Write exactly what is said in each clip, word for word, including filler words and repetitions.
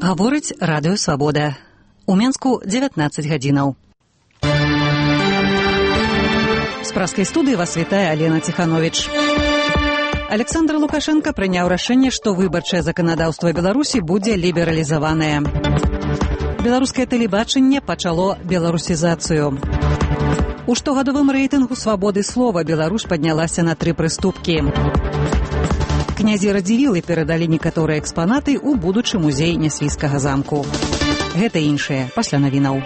Гаворыць радыё «Свабода». У Менску дзевятнаццаць гадзінаў. З праскай студыі вас вітае Алена Ціхановіч. Александр Лукашенко прыняў рашэнне, што выбарчае заканадаўства Беларусі будзе лібералізаванае. Беларускае тэлебачанне пачало беларусізацыю. У штогадовым рэйтынгу свабоды слова Беларусь паднялася на тры прыступкі. Князі Радзівілы перадалі некаторыя экспанаты ў будучы музей Нясвійскага замку. Гэта іншае пасля навінаў.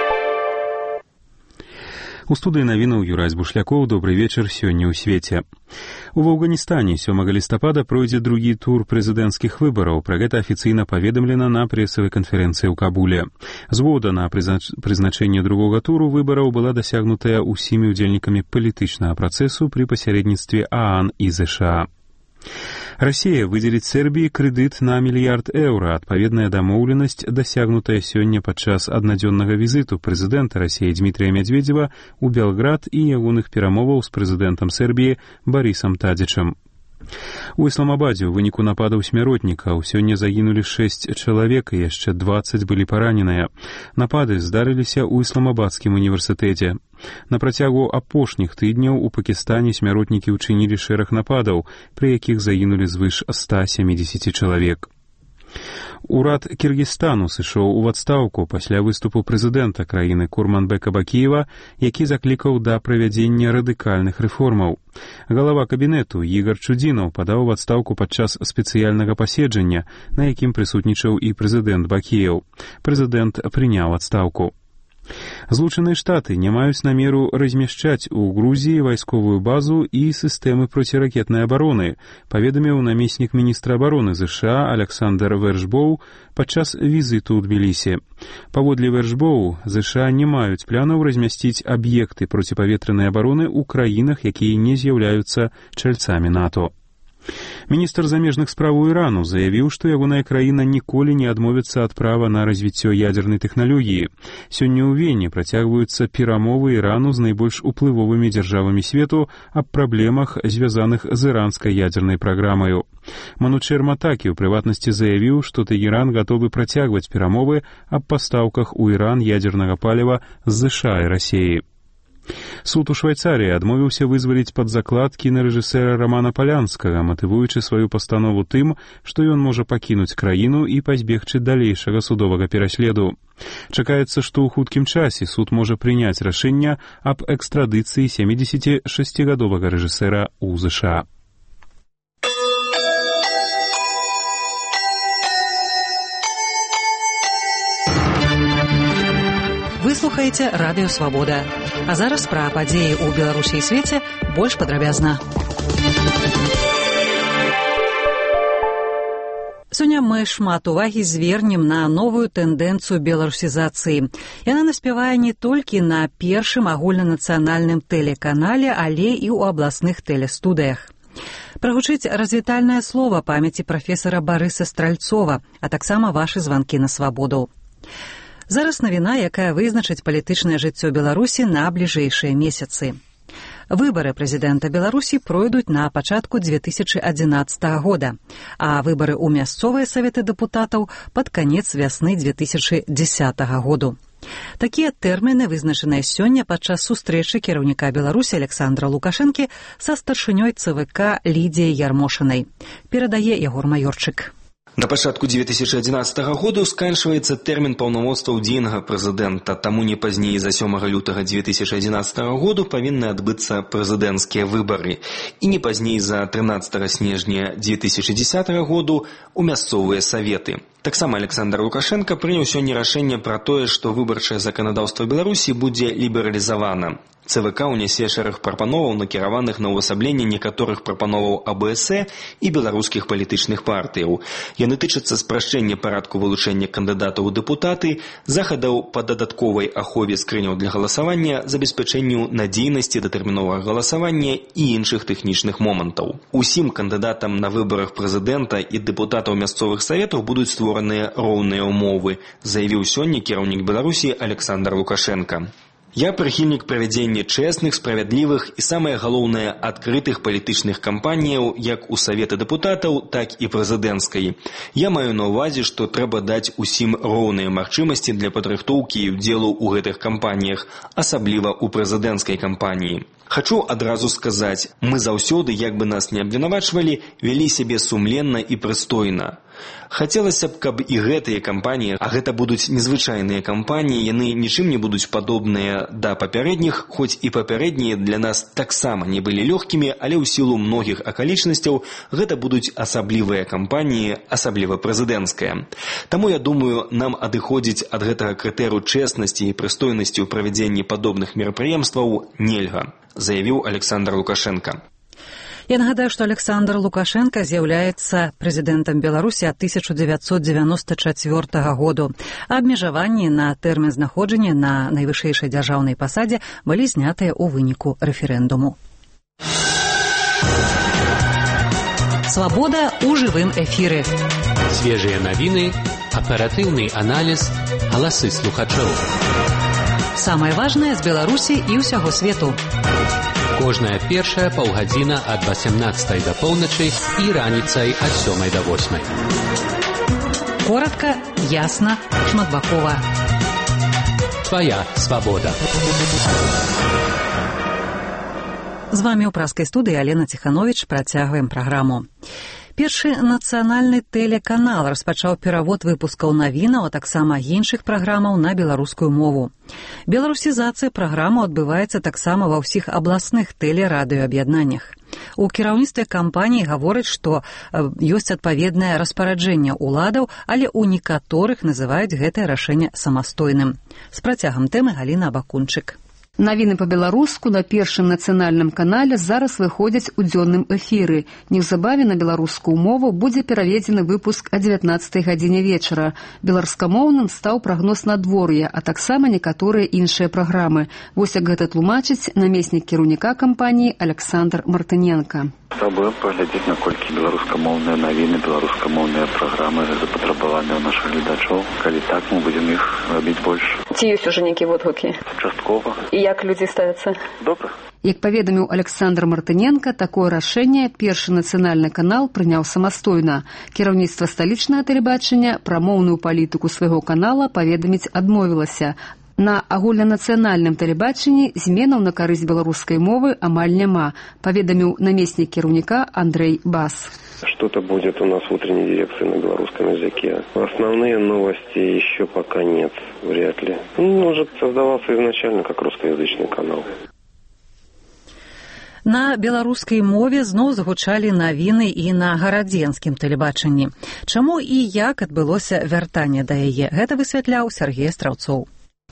У студыі навінаў Юрась Бушлякоў. Добрый вечар сёння ў свеце. У Афганістане сёмага лістапада пройдзе другі тур прэзідэнцкіх выбараў. Пра гэта афіцыйна паведамлена на прэсавай канферэнцыі ў Кабуле. Згода на прызнач... прызначэнне другога туру выбараў была дасягнутая ўсімі ўдзельнікамі палітычнага працэсу пры пасярэдніцтве ААН і ЗША. Расія выдзеліць Сербіі крэдыт на мільярд еўра. Адпаведная дамоўленасць дасягнутая сёння падчас аднадзённага візіту прэзідэнта Расіі Дмітрія Мядзведзева ў Белград і ягоных перамоваў з прэзідэнтам Сербіі Барысам Тадзічам. У Ісламабадзе ў выніку нападаў смяротнікаў сёння загінулі шэсць чалавек і яшчэ дваццаць былі параненыя. Напады здарыліся ў Ісламабадскім універсітэце. На працягу апошніх тыдняў у Пакістане смяротнікі ўчынілі шэраг нападаў, пры якіх загінулі звыш ста сямідзесяці чалавек. Урад Кіргізстану сышоў у адстаўку пасля выступу прэзідэнта краіны Курманбека Бакіева, які заклікаў да правядзення радыкальных рэформаў. Галава кабінету Ігар Чудзінаў падаў у адстаўку падчас спецыяльнага паседжання, на якім прысутнічаў і прэзідэнт Бакіеў. Прэзідэнт прыняў адстаўку. Злучаныя Штаты не маюць намеру размяшчаць у Грузіі вайсковую базу і сістэмы проціракетнай абароны, паведаміў намеснік міністра абароны ЗША Александр Вершбоу падчас візіту ў Тбілісі. Паводле Вершбоу, ЗША не маюць планаў размясціць аб'екты проціпаветранай абароны ў краінах, якія не з'яўляюцца чальцамі НАТО. Міністр замежных спраў Ірану заявіў, што ягоная краіна ніколі не адмовіцца ад права на развіццё ядзернай тэхналогіі. Сёння ў Вене працягваюцца перамовы Ірану з найбольш уплывовымі дзяржавамі свету аб праблемах, звязаных з іранскай ядзернай праграмаю. Манучер Матакі ў прыватнасці заявіў, што Тэгеран гатовы працягваць перамовы аб пастаўках у Іран ядзернага паліва з ЗША і Расіі. Суд у Швайцарыі адмовіўся вызваліць пад закладкі на рэжысэра Рамана Палянскага, матывуючы сваю пастанову тым, што ён можа пакінуць краіну і пазбегчы далейшага судовага пераследу. Чакаецца, што ў хуткім часе суд можа прыняць рашэнне аб экстрадыцыі сямідзесяцішасцігадовага рэжысэра ў ЗША. Вы слухаеце радыё «Свабода». А зараз пра падзеі ў Беларусі і свеце больш падрабязна. Сёння мы шмат увагі звернем на новую тэндэнцыю беларусізацыі. Яна наспявае не толькі на першым агульнанацыянальным тэлеканале, але і ў абласных тэлестудыях. Прагучыць развітальнае слова памяці прафесара Барыса Стральцова, а таксама вашы званкі на свабоду. Зараз навіна, якая вызначыць палітычнае жыццё Беларусі на бліжэйшыя месяцы. Выбары прэзідэнта Беларусі пройдуць на пачатку дзве тысячы адзінаццатага года, а выбары ў мясцовыя саветы дэпутатаў пад канец вясны дзве тысячы дзесятага году. Такія тэрміны вызначаныя сёння падчас сустрэчы кіраўніка Беларусі Александра Лукашэнкі са старшынёй ЦВК Лідзіяй Ярмошынай. Перадае Ягор Маёрчык. На пачатку дзве тысячы адзінаццатага году сканчваецца тэрмін паўнамоцтваў дзейнага прэзідэнта, таму не пазней за сёмага лютага дзве тысячы адзінаццатага году павінны адбыцца прэзідэнцкія выбары і не пазней за трынаццатага снежня дзве тысячы дзесятага году у мясцовыя саветы. Таксама Александр Лукашенко прыняў сёння рашэнне пра тое, што выбарчае заканадаўства Беларусі будзе лібералізавана. ЦВК унясе шэраг прапановаў, накіраваных на ўвасабленне некаторых прапановаў АБС і беларускіх палітычных партыяў. Яны тычацца спрашчэння парадку вылучэння кандыдатаў у дэпутаты, захадаў па дадатковай ахове скрыняў для галасавання, забеспячэнню надзейнасці датэрміновага галасавання і іншых тэхнічных момантаў. Усім кандыдатам на выбарах прэзідэнта і дэпутатаў мясцовых саветаў будуць створаныя роўныя ўмовы, заявіў сёння кіраўнік Беларусі Александр Лукашенко. Я прыхільнік правядзення чэсных, справядлівых і, самае галоўнае, адкрытых палітычных кампаніяў як у Савета дэпутатаў, так і прэзідэнцкай. Я маю на ўвазе, што трэба даць усім роўныя магчымасці для падрыхтоўкі і ўдзелу ў гэтых кампаніях, асабліва ў прэзідэнцкай кампаніі. Хачу адразу сказаць, мы заўсёды, як бы нас не абвінавачвалі, вялі сябе сумленна і прыстойна. Хацелася б, каб і гэтыя кампаніі, а гэта будуць незвычайныя кампаніі, яны нічым не будуць падобныя да папярэдніх, хоць і папярэднія для нас таксама не былі лёгкімі, але ў сілу многіх акалічнасцяў гэта будуць асаблівыя кампаніі, асабліва прэзідэнцкая. Таму, я думаю, нам адыходзіць ад гэтага крытэру чэснасці і прыстойнасці ў правядзенні падобных мерапрыемстваў нельга, заявіў Александр Лукашенко. Я нагадаю, што Александр Лукашенко з'яўляецца прэзідэнтам Беларусі ад тысяча дзевяцьсот дзевяноста чацвёртага году. Абмежаванні на тэрмін знаходжання на найвышэйшай дзяржаўнай пасадзе былі знятыя ў выніку рэферэндуму. Свабода ў жывым эфіры. Свежыя навіны, аператыўны аналіз, галасы слухачоў. Самае важнае з Беларусі і ўсяго свету. Кожная першая паўгадзіна ад васямнаццатай да поўначы і раніцай ад сёмай да восьмай. Коротка, ясна, шматбакова. Твая свабода. З вамі ў праскай студыі Алена Ціхановіч. Працягваем праграму. Першы нацыянальны тэлеканал распачаў перавод выпускаў навінаў, а таксама іншых праграмаў на беларускую мову. Беларусізацыя праграмаў адбываецца таксама ва ўсіх абласных тэлерадыёаб'яднаннях. У кіраўніцтве кампаніі гавораць, што ёсць адпаведнае распараджэнне ўладаў, але ў некаторых называюць гэтае рашэнне самастойным. З працягам тэмы Галіна Абакунчык. Навіны па-беларуску на першым нацыянальным канале зараз выходзяць у дзённым эфіры. Неўзабаве на беларускую мову будзе пераведзены выпуск о дзевятнаццатай гадзіне вечара. Беларускамоўным стаў прагноз надвор'я, а таксама некаторыя іншыя праграмы. Вось як гэта тлумачыць намеснік кіраўніка кампаніі Александр Мартыненко. Спрабуем паглядзець, наколькі беларускамоўныя навіны, беларускамоўныя праграмы запатрабаваныя ў нашых гледачоў. Калі так, мы будзем іх рабіць больш. Ці ёсць ужо нейкія водгукі? Часткова. І як людзі ставяцца? Добра. Як паведаміў Александр Мартыненко, такое рашэнне першы нацыянальны канал прыняў самастойна. Кіраўніцтва сталічнага тэлебачання пра моўную палітыку свайго канала паведаміць адмовілася. На агульнанацыянальным тэлебачанні зменаў на карысць беларускай мовы амаль няма, паведаміў намеснік кіраўніка Андрей Бас. Что-то будет у нас в утренней дирекции на белорусском языке. Основные новости еще пока нет, вряд ли. Ну, уже создавался изначально как русскоязычный канал. На беларускай мове зноў загучалі навіны і на гарадзенскім тэлебачанні. Чаму і як адбылося вяртанне да яе? Гэта высвятляў Сергей Страўцоў.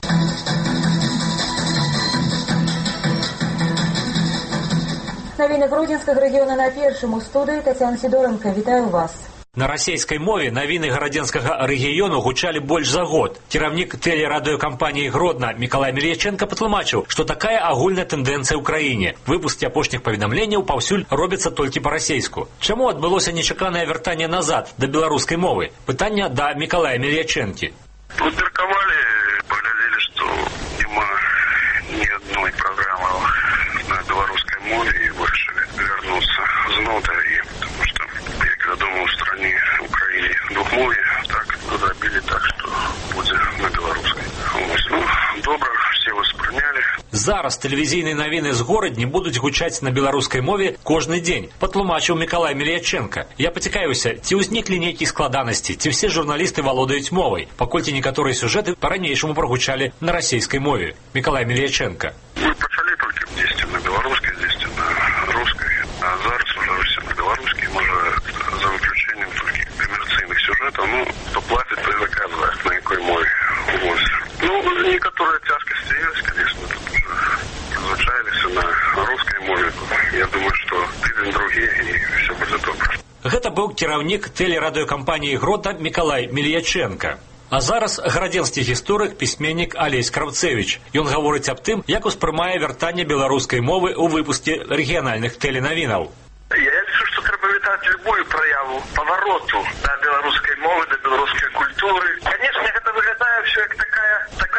Навіны Гродзенскага рэгіёна на першым у студыі. Тацяна Сідоренко, вітаю вас. На расійскай мове навіны гарадзенскага рэгіёну гучалі больш за год. Кіраўнік тэлерадыёкампаніі Гродна Мікалай Мельяченка патлумачыў, што такая агульная тэндэнцыя ў краіне. Выпускі апошніх паведамленняў паўсюль робяцца толькі па-расейску. Чаму адбылося нечаканае вяртанне назад да беларускай мовы? Пытанне да Мікалая Мельячэнкі. Размерковали, поглядели, что нема ни одной программы на белорусской мове и решили вернуться знову до РИ, потому что, як вядома, в стране Украине двухмовье, так зробили так, что будет на белорусской. Ну, добро, все восприняли. Зараз тэлевізійныя навіны з горадні будуць гучаць на беларускай мове кожны дзень, патлумачыў Мікалай Мельяченка. Я пацікаюся, ці ўзніклі нейкія складанасці, ці все журналісты валодаюць мовай, паколькі некаторыя сюжэты па-ранейшаму прагучалі на расійскай мове. Мікалай Мельяченка. Мы пачалі толькі дзесьці на беларускай, дзесьці на рускай, а зараз уже все на беларускай, можа, за выключэннем толькі камерцыйных сюжэтаў, ну, хто платіць, той заказвае, на якой мове. Вот. Ну, некаторыя цяжкасці ёсць, конечно, тут уже призвычаіліся на рускай мове. Я думаю, што тыдзень-другі і все будзе добра. Гэта быў кіраўнік тэлерадыёкампаніі Гродна Мікалай Мельяченка. А зараз гарадзенскі гісторык, пісьменнік Алесь Кравцевіч. Ён гаворыць аб тым, як успрымае вяртанне беларускай мовы ў выпуске рэгіянальных тэленавінаў. Я лічу, што трэба вітаць любую праяву павароту да беларускай мовы, да беларускай культуры. Канечне, гэта выглядае ўсё як такая такая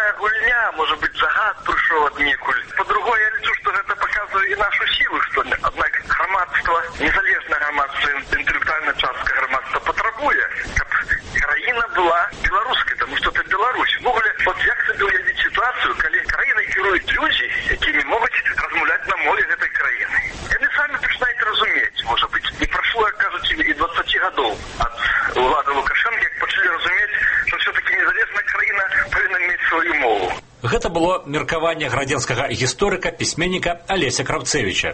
такая гульня, может быть, загад пришел от некуль. По-другому, я лечу, что это показывает и нашу силу, что ли. Однако громадство, незалежное громадство, интеллектуальная частка громадства потребует, чтобы краина была белорусской, потому что это Беларусь. В огуле, вот як себе уявить ситуацию, когда краиной керуют люди, которые могут размовлять на мове этой краины. И они сами начинают разуметь, может быть. Не прошло, кажется, и двадцать годов от влады Лукашенко, как начали разуметь, что все-таки незалежная краина повинна иметь свою мову. Гэта было меркаванне градзенскага гісторыка, пісьменніка Алеся Кравцевіча.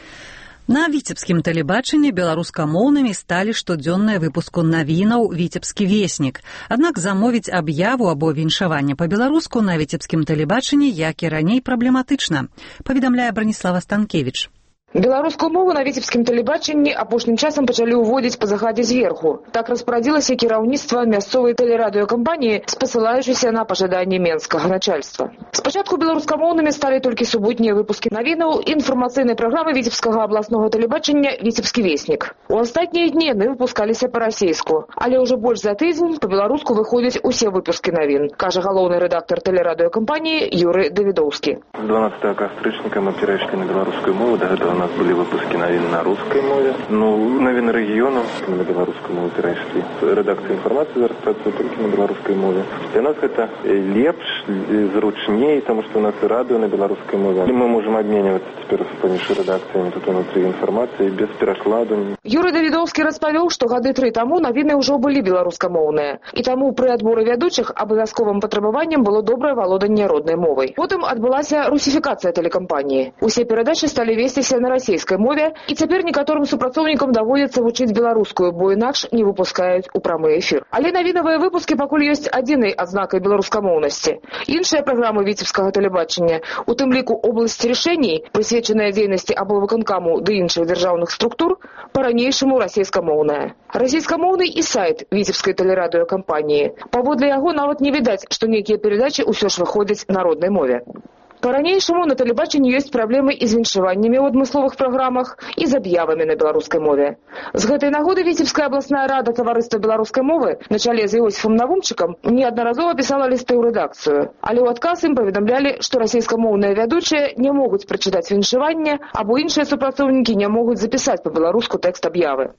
На віцебскім тэлебачанні беларускамоўнымі сталі штодзённыя выпуску навінаў «Віцебскі веснік». Аднак замовіць аб'яву або віншаванне па-беларуску на віцебскім тэлебачанні, як і раней, праблематычна, паведамляе Браніслава Станкевіч. Беларускую мову на віцебскім тэлебачанні апошнім часам пачалі ўводзіць па загадзе зверху. Так распарадзілася кіраўніцтва мясцовай тэлерадыёкампаніі, спасылаючыся на пажаданні менскага начальства. Спачатку беларускамоўнымі сталі толькі суботнія выпускі навінаў інфармацыйнай праграмы віцебскага абласнога тэлебачання «Віцебскі веснік». У астатнія дні яны выпускаліся па-расейску, але ўжо больш за тыдзень па-беларуску выходзяць усе выпускі навін, кажа галоўны рэдактар тэлерадыёкампаніі Юры Давідоўскі. дванадцатого кастрычніка мы перайшлі на беларускую мову, да гэтага у нас были выпуски новин на русской мове. Ну, новины регионов на белорусскую мову перешли. Редакция информации зараз працуе только на белорусской мове. Для нас это лепш, зручнее, потому что у нас и радио на белорусской мове. И мы можем обмениваться теперь с поміж редакциями тут внутри информации без перакладу. Юрий Давидовский распавёў, што гады тры таму навіны ўжо былі беларускамоўныя. І таму пры адборы вядучых абавязковым патрабаваннем было добрае валоданне роднай мовай. Потым адбылася русіфікацыя тэлекампаніі. Усе перадачы сталі весціся на расійскай мове, і цяпер некаторым супрацоўнікам даводзіцца вучыць беларускую, бо інакш не выпускаюць у прамы эфір. Але навінавыя выпускі пакуль ёсць адзінай адзнакай беларускамоўнасці. Іншыя праграмы віцебскага тэлебачання, у тым ліку обласці рашэній, прысвечаная дзейнасці аблвыканкаму ды іншых дзяржаўных структур, па-ранейшаму расійскамоўная. Расійскамоўны і сайт віцебскай тэлерадыёкампаніі. Паводле яго нават не відаць, што нейкія перадачы ўсё ж выходзяць на роднай мове. Па-ранейшаму на тэлебачанні ёсць праблемы і з віншаваннямі ў адмысловых праграмах і з аб'явамі на беларускай мове. З гэтай нагоды Віцебская абласная рада таварыства беларускай мовы на чале з Іосіфам Навумчыкам неаднаразова пісала лісты ў рэдакцыю, але ў адказ ім паведамлялі, што расійскамоўныя вядучыя не могуць прачытаць віншаванне, або іншыя супрацоўнікі не могуць запісаць па-беларуску тэкст аб'явы.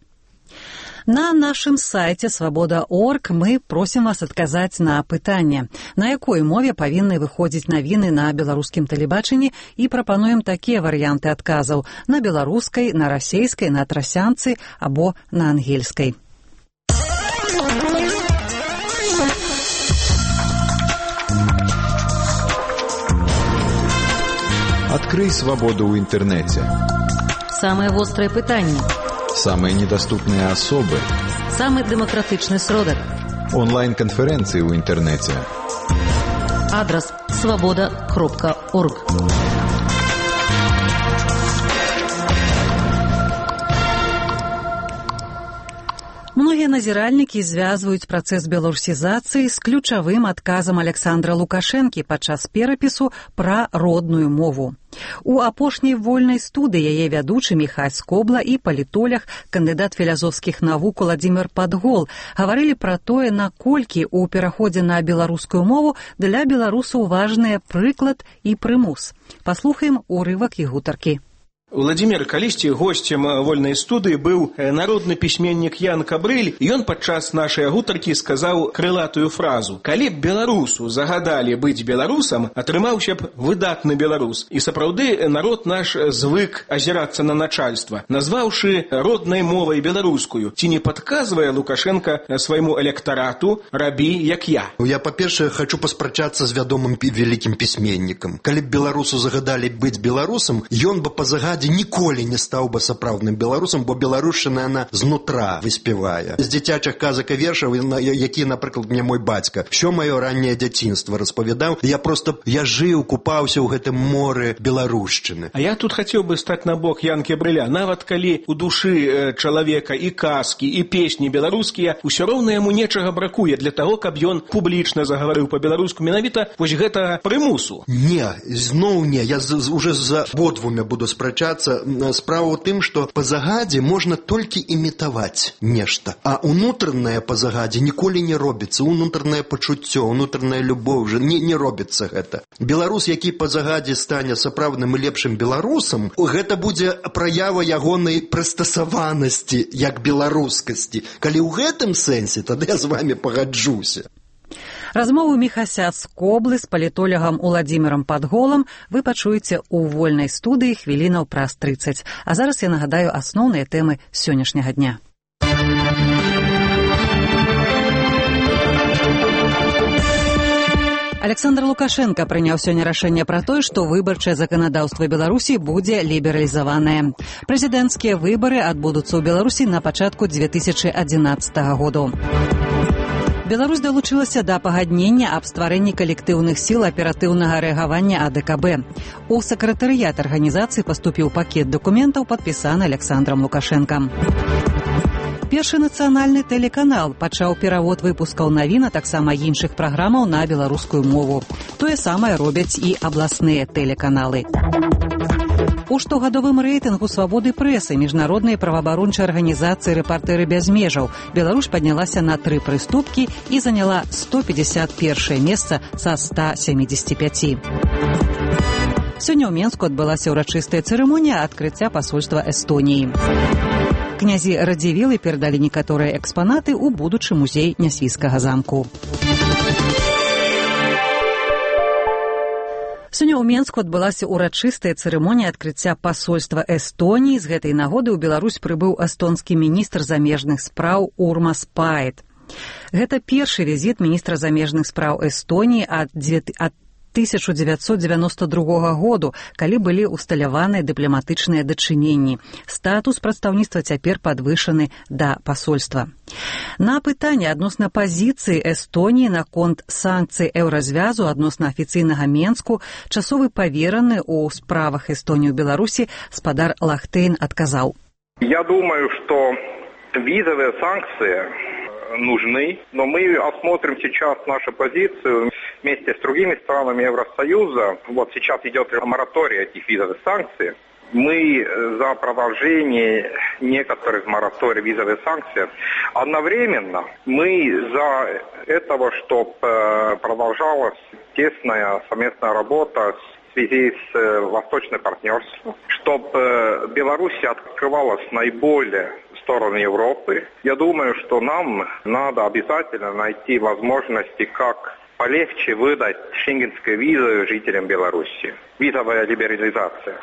На нашым сайце свабода точка орг мы просім вас адказаць на пытанне, на якой мове павінны выходзіць навіны на беларускім тэлебачанні, і прапануем такія варыянты адказаў: на беларускай, на расейскай, на трасянцы або на ангельскай. Открый свободу ў інтэрнэце. Самыя вострыя пытанні. Самые недоступные особы. Самый демократичный сродок. Онлайн-конференции в интернете. Адрес свобода точка орг. Многія назіральнікі звязваюць працэс беларусізацыі з ключавым адказам Александра Лукашэнкі падчас перапісу пра родную мову. У апошняй вольнай студыі яе вядучы Міхась Скобла і палітолог, кандыдат філазофскіх навук Уладзімір Падгол гаварылі пра тое, наколькі ў пераходзе на беларускую мову для беларусаў важныя прыклад і прымус. Паслухаем урывак і гутаркі. Владимир, калісьці госцем вольнай студыі быў народны пісьменнік Ян Кабрыль, і ён падчас нашай гутаркі сказаў крылатую фразу: «Калі б беларусу загадалі быць беларусам, атрымаўся б выдатны беларус». І сапраўды народ наш звык азірацца на начальства, назваўшы роднай мовай беларускую. Ці не падказвае Лукашенко свайму электарату: «Рабі, як я»? Я, па-першае, хочу паспрачацца з вядомым вялікім пісьменнікам. Калі б беларусу загадалі быць беларусам, ён бы па загадзе ніколі не стаў бы сапраўдным беларусам, бо беларушчына яна знутра выспявае. З дзіцячых казак і вершаў, які, напрыклад, мне мой бацька всё маё ранняе дзяцінства распавядаў, я просто я жыў, купаўся ў гэтым моры беларушчыны. А я тут хацеў бы стаць на бок Янкі Брыля. Нават калі у душы чалавека і казкі, і песні беларускія, усё роўна яму нечага бракуе для таго, каб ён публічна загаварыў па-беларуску менавіта вось гэтага прымусу. Не, зноў не, я з, уже за абодвума буду спрачаць. спрачацца. Справа ў тым, што па загадзе можна толькі імітаваць нешта, а ўнутранае па загадзе ніколі не робіцца. Унутранае пачуццё, унутраная любоў уже не, не робіцца гэта. Беларус, які па загадзе стане сапраўдным і лепшым беларусам, гэта будзе праява ягонай прыстасаванасці як беларускасці. Калі ў гэтым сэнсе, тады я з вамі пагаджуся. Размову Міхася Скоблы з палітолягам Уладзімірам Падголам вы пачуеце ў вольнай студыі хвілінаў праз трыццаць. А зараз я нагадаю асноўныя тэмы сённяшняга дня. Александр Лукашенко прыняў сёння рашэнне пра тое, што выбарчае заканадаўства Беларусі будзе лібералізаванае. Прэзідэнцкія выбары адбудуцца ў Беларусі на пачатку дзве тысячы адзінаццатага году. Беларусь далучылася да пагаднення аб стварэнні калектыўных сіл аператыўнага рэагавання А Дэ Ка Бэ. У сакратарыят арганізацыі паступіў пакет дакументаў, падпісаны Александром Лукашэнкам. Першы нацыянальны тэлеканал пачаў перавод выпускаў навін, а таксама іншых праграмаў на беларускую мову. Тое самае робяць і абласныя тэлеканалы. У штогадовым рэйтынгу свабоды прэсы міжнароднай праваабарончай арганізацыі «Рэпартэры без межаў» Беларусь паднялася на тры прыступкі і заняла сто пятьдесят первое месца са ста семидесяти пяти. Сёння ў Менску адбылася ўрачыстая цырымонія адкрыцця пасольства Эстоніі. Князі Радзівілы перадалі некаторыя экспанаты ў будучы музей Нясвійскага замку. Сёння ў Менску адбылася ўрачыстая цырымонія адкрыцця пасольства Эстоніі. З гэтай нагоды ў Беларусь прыбыў эстонскі міністр замежных спраў Урмас Паэт. Гэта першы візіт міністра замежных спраў Эстоніі ад тысяча дзевяцьсот дзевяноста другога году, калі былі усталяваныя дыпламатычныя дачыненні. Статус прадстаўніцтва цяпер падвышаны да пасольства. На пытанне адносна пазіцыі Эстоніі наконт санкцый еўразвязу адносна афіцыйнага Менску часовы павераны ў справах Эстоніі ў Беларусі спадар Лахтейн адказаў. Я думаю, что визовые санкции нужны, но мы осмотрим сейчас нашу позицию вместе с другими странами Евросоюза. Вот сейчас идет мораторий этих визовых санкций. Мы за продолжение некоторых мораторий визовых санкций. Одновременно мы за этого, чтобы продолжалась тесная совместная работа в связи с восточным партнерством, чтобы Беларусь открывалась наиболее стороны Европы. Я думаю, что нам надо обязательно найти возможности, как полегче выдать шенгенские визы жителям Беларуси. Визовая либерализация.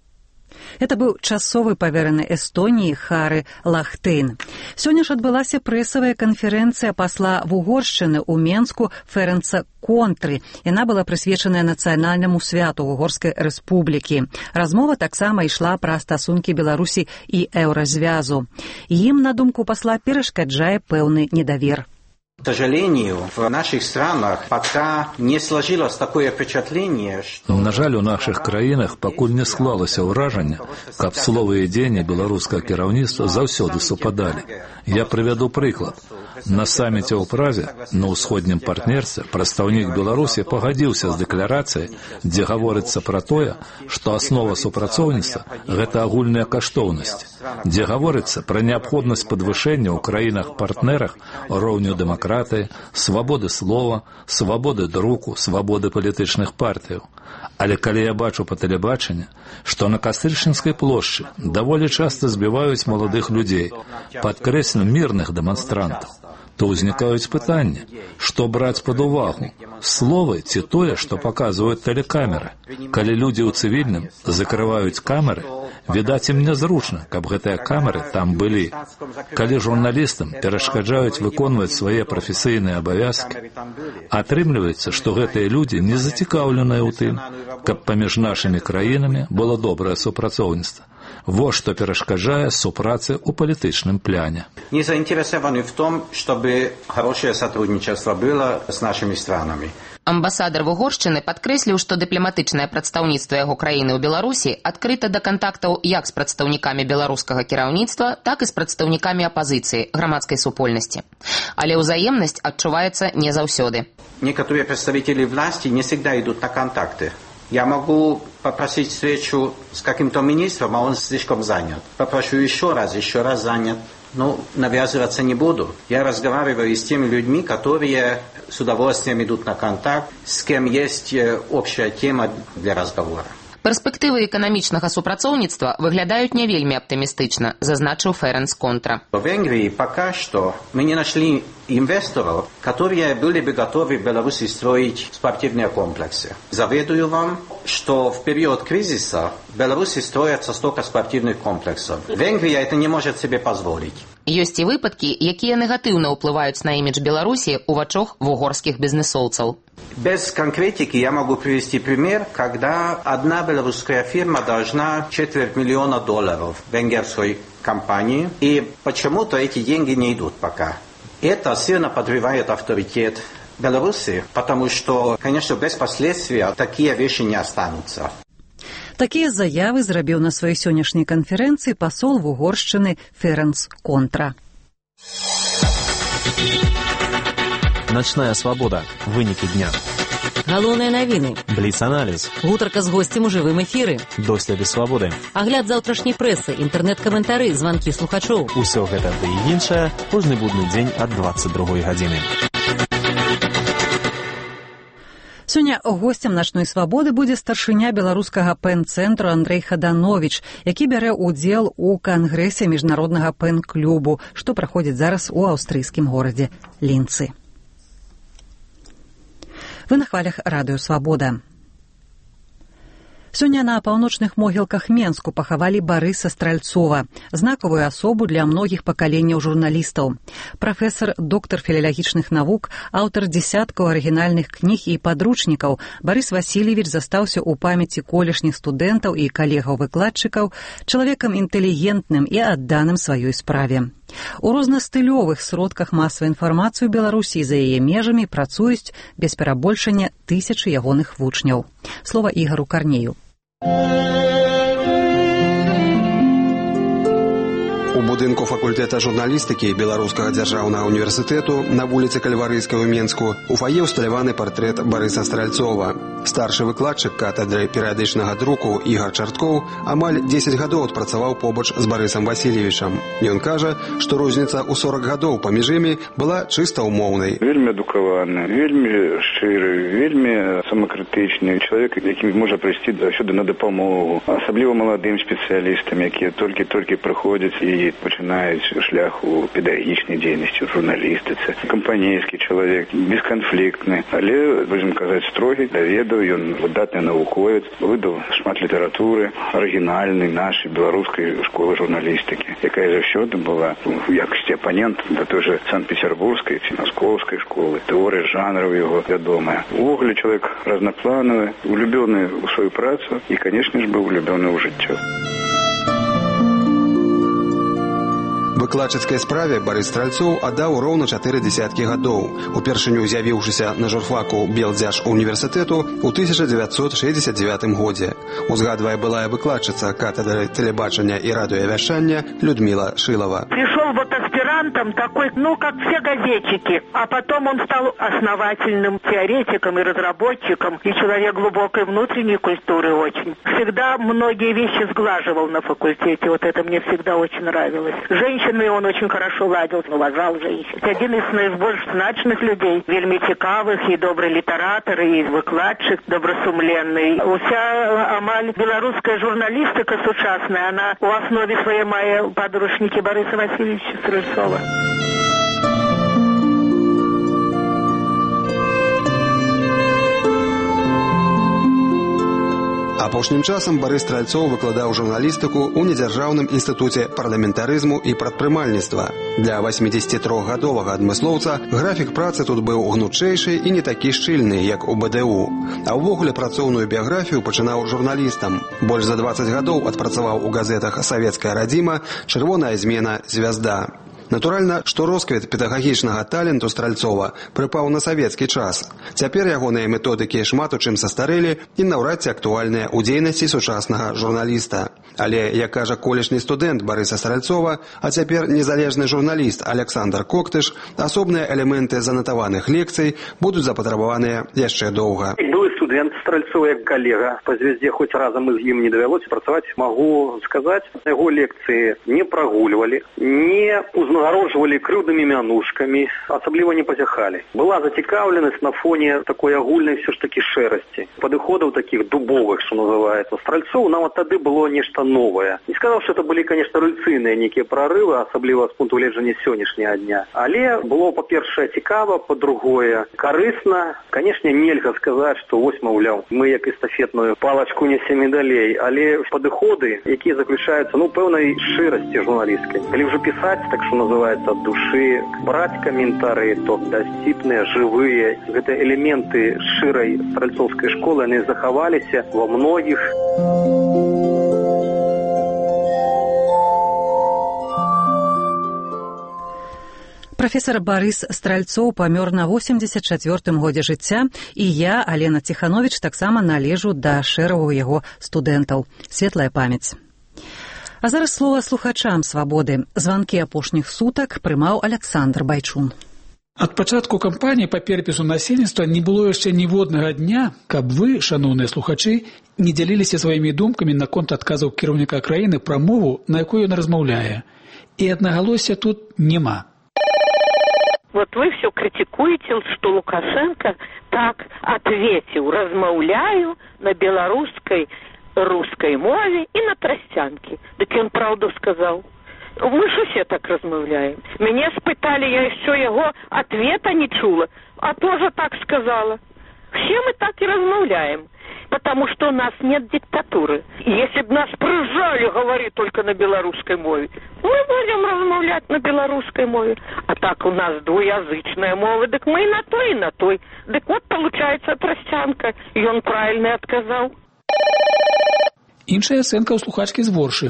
Это быў часовы павераны Эстоніі Хары Лахтейн. Сёння ж адбылася прэсавая канферэнцыя пасла Вугоршчыны ў Менску Ферэнца Контры. Яна была прысвечаная нацыянальнаму святу Угорскай рэспублікі. Размова таксама ішла пра стасункі Беларусі і еўразвязу. Ім, на думку пасла, перашкаджае пэўны недавер. К сожалению, в наших странах пока не сложилось такое впечатление, что... На жаль, у наших краінах пакуль не склалася ўражанне, каб словы і дзеянні беларускага кіраўніцтва заўсёды супадалі. Я прывяду прыклад. На саміце ў Празе, на ўсходнім партнерстве, прадстаўнік Беларусі пагадзіўся з дэкларацыяй, дзе гаворыцца пра тое, што аснова супрацоўніцтва – гэта агульная каштоўнасць, дзе гаворыцца пра неабходнасць падвышэння ў краінах-партнерах роўню дэмакратыі, свабоды слова, свабоды друку, свабоды палітычных партыяў. Але калі я бачу па тэлебачанні, што на Кастрычніцкай плошчы даволі часта збіваюць маладых людзей, падкрэслю мірных дэманстрантаў, то ўзнікаюць пытанні, што браць пад увагу, словы ці тое, што паказваюць тэлекамеры. Калі людзі ў цывільным закрываюць камеры, відаць, ім нязручна, каб гэтыя камеры там былі. Калі журналістам перашкаджаюць выконваць свае прафесійныя абавязкі, атрымліваецца, што гэтыя людзі не зацікаўленыя ў тым, каб паміж нашымі краінамі было добрае супрацоўніцтва. Вот что перашкаджае супрацы ў палітычным пляне. Не заинтересованы в том, чтобы хорошее сотрудничество было с нашими странами. Амбасадар Вугоршчыны падкрэсліў, што дыпламатычнае прадстаўніцтва яго краіны ў Беларусі адкрыта да кантактаў як з прадстаўнікамі беларускага кіраўніцтва, так і з прадстаўнікамі апазіцыі, грамадскай супольнасці. Але ўзаемнасць адчуваецца не заўсёды. Некоторые представители власти не всегда идут на контакты. Я могу попросить встречу с каким-то министром, а он слишком занят. Попрошу еще раз, еще раз занят. Ну, навязываться не буду. Я разговариваю с теми людьми, которые с удовольствием идут на контакт, с кем есть общая тема для разговора. Перспектывы эканамічнага супрацоўніцтва выглядаюць не вельмі аптымістычна, зазначыў Ференц Контра. В Венгрии пока что мы не нашли инвесторов, которые были бы готовы в Беларуси строить спортивные комплексы. Заведую вам, что в период кризиса в Беларуси строятся столько спортивных комплексов. Венгрия это не может себе позволить. Ёсць і выпадкі, якія негатыўна ўплываюць на імідж Беларусі ў вачах вугорскіх бізнесоўцаў. Без конкретики я могу привести пример, когда одна белорусская фирма должна четверть миллиона долларов венгерской компании, и почему-то эти деньги не идут пока. Это сильно подрывает авторитет Беларуси, потому что, конечно, без последствий такие вещи не останутся. Такія заявы зрабіў на сваёй сённяшняй канферэнцыі пасол Вугоршчыны Ференц Контра. Ночная свобода. Вынікі дня. Галоўныя навіны. Бліц-аналіз. Гутарка з госцем у жывым эфіры. Доследы свабоды. Агляд заўтрашняй прэсы, інтэрнэт-каментары, званкі слухачоў. Усё гэта ды і іншае кожны будны дзень ад дваццаць другой гадзіны. Сёння госцем начной свабоды будзе старшыня беларускага пэн-цэнтру Андрэй Хадановіч, які бярэ ўдзел у кангрэсе міжнароднага пэн-клубу, што праходзіць зараз у аўстрыйскім горадзе Лінцы. Вы на хвалях радыё «Свабода». Сёння на паўночных могілках Менску пахавалі Барыса Стральцова, знакавую асобу для многіх пакаленняў журналістаў. Прафесар, доктар філалагічных навук, аўтар дзесяткаў арыгінальных кніг і падручнікаў, Барыс Васильевич застаўся ў памяці колішніх студэнтаў і калегаў-выкладчыкаў чалавекам інтэлігентным і адданым сваёй справе. У рознастылёвых сродках масавай інфармацыі ў Беларусі і за яе межамі працуюць без перабольшання тысячы ягоных вучняў. Слова Ігару Карнею. У будынку факультэта журналістыкі Беларускага дзяржаўнага універсітэту на вуліцы Кальварыйскай у Менску у фае ўсталяваны партрэт Барыса Стральцова. Старшы выкладчык катедры перыядычнага друку Ігар Чарткоў амаль дзесяць гадоў адпрацаваў побач з Барысам Васильевичам. Ён кажа, што розніца ў сорак гадоў паміж імі была чыста ўмоўнай. Вельмі адукаваны, вельмі шчыры, вельмі самакрытычны чалавек, які можа прыйсці заўсёды на дапамогу, асабліва маладым спецыялістам, якія толькі-толькі прыходзяць і пачынаюць шлях у педагагічнай дзейнасці, у журналістыцы. Кампанейскі чалавек, бесканфліктны, але, будзем казаць, строгі, даведаў, ён выдатны навуковец, выдаў шмат літаратуры, арыгінальнай нашай беларускай школы журналістыкі, якая заўсёды была у якасці апанент да той жа Санкт-Петербургскай ці Маскоўскай школы. Тэорыя жанраў яго вядомая. Увогуле чалавек разнапланавы, улюбёны ў сваю працу і, канешне ж, быў улюбёны ў жыццё. Выкладчыцкай справе Барыс Стральцоў аддаў роўна чатыры дзесяткі гадоў, упершыню з'явіўшыся на журфаку Белдзяж універсітэту ў тысяча дзевяцьсот шэсцьдзесят дзевятым годзе. Узгадвае былая выкладчыца катедры тэлебачання і радыёвяшчання Людмила Шилова. Пришел вот аспирантом такой, ну, как все газетчики, а потом он стал основательным теоретиком и разработчиком, и человек глубокой внутренней культуры очень. Всегда многие вещи сглаживал на факультете, вот это мне всегда очень нравилось. Женщины он очень хорошо ладил, уважал женщин. Один из наибольш значных людей, вельми цікавых, и добрый литератор, и выкладчик добросумленный. Уся амаль белорусская журналистика сучасная, она у основе своей мае подручники Бориса Васильевича Стрельцова. Апошнім часам Барыс Стральцоў выкладаў журналістыку ў недзяржаўным інстытуце парламентарызму і прадпрымальніцтва. Для васьмідзесяцітрохгадовага адмыслоўца графік працы тут быў гнучэйшы і не такі шчыльны, як у БДУ. А ўвогуле працоўную біяграфію пачынаў журналістам. Больш за дваццаць гадоў адпрацаваў у газетах «Савецкая радзіма», «Чырвоная змена», «Звязда». Натуральна, што росквіт педагагічнага таленту Стральцова прыпаў на савецкі час. Цяпер ягоныя методыкі шмат у чым састарэлі і наўрад ці актуальныя ў дзейнасці сучаснага журналіста. Але, як кажа колішні студэнт Барыса Стральцова, а цяпер незалежны журналіст Александр Коктыш, асобныя элементы занатаваных лекцый будуць запатрабаваныя яшчэ доўга. Былы студэнт Стральцова, як калега па звязде, хоць разам з ім не давялося працаваць, магу сказаць, яго лекцыі не прагульвалі, не узнагароджвалі крыўднымі мянушкамі, асабліва не пазяхалі. Была зацікаўленасць на фоне такой агульнай все ж такі шэрасці, падыходаў такіх дубовых, што называецца. Стральцоў нават тады было нешта новае. Не сказаў, што это былі, конечно, рэвалюцыйныя нейкія прарывы, асабліва з пункту гледжання сённяшняга дня. Але было, па-першае, цікава, па-другое, карысна. Канешне, нельга сказаць, што вось, маўляў, мы як эстафетную палачку несем медалей, але падыходы, якія заключаюцца, ну, пэўнай шчырасці журналісцкай. Калі ўжо пісаць, так што называецца, ад душы, браць каментары, то дасціпныя, жывыя, гэта элементы шчырай стральцоўскай школы, яны захаваліся ва многіх. Прафесор Барыс Стральцоў памёр на восемьдесят чацвёртым годзе жыцця, і я, Алена Ціхановіч, таксама належу да шэрагу яго студэнтаў. Светлая памяць. А зараз слова слухачам свабоды. Званкі апошніх сутак прымаў Александр Байчун. Ад пачатку кампаніі па перапісу насельніцтва не было яшчэ ніводнага дня, каб вы, шаноўныя слухачы, не дзяліліся сваімі думкамі наконт адказаў кіраўніка краіны пра мову, на якой ён размаўляе. І аднагалосся тут няма. Вот вы все критикуете, что Лукашенко так ответил: размаўляю на белорусской, русской мове и на тростянке. Так он правду сказал. Мы же все так размаўляем. Меня спытали, я еще его ответа не чула, а тоже так сказала. Все мы так и размаўляем, потому что у нас нет диктатуры. Если бы нас прижали говорить только на белорусской мове, мы будем размаўлять на белорусской мове. А так у нас двуязычная мова, так мы и на той, и на той. Так вот получается тростянка, и он правильно отказал. Іншая ацэнка ў слухачкі з Воршы.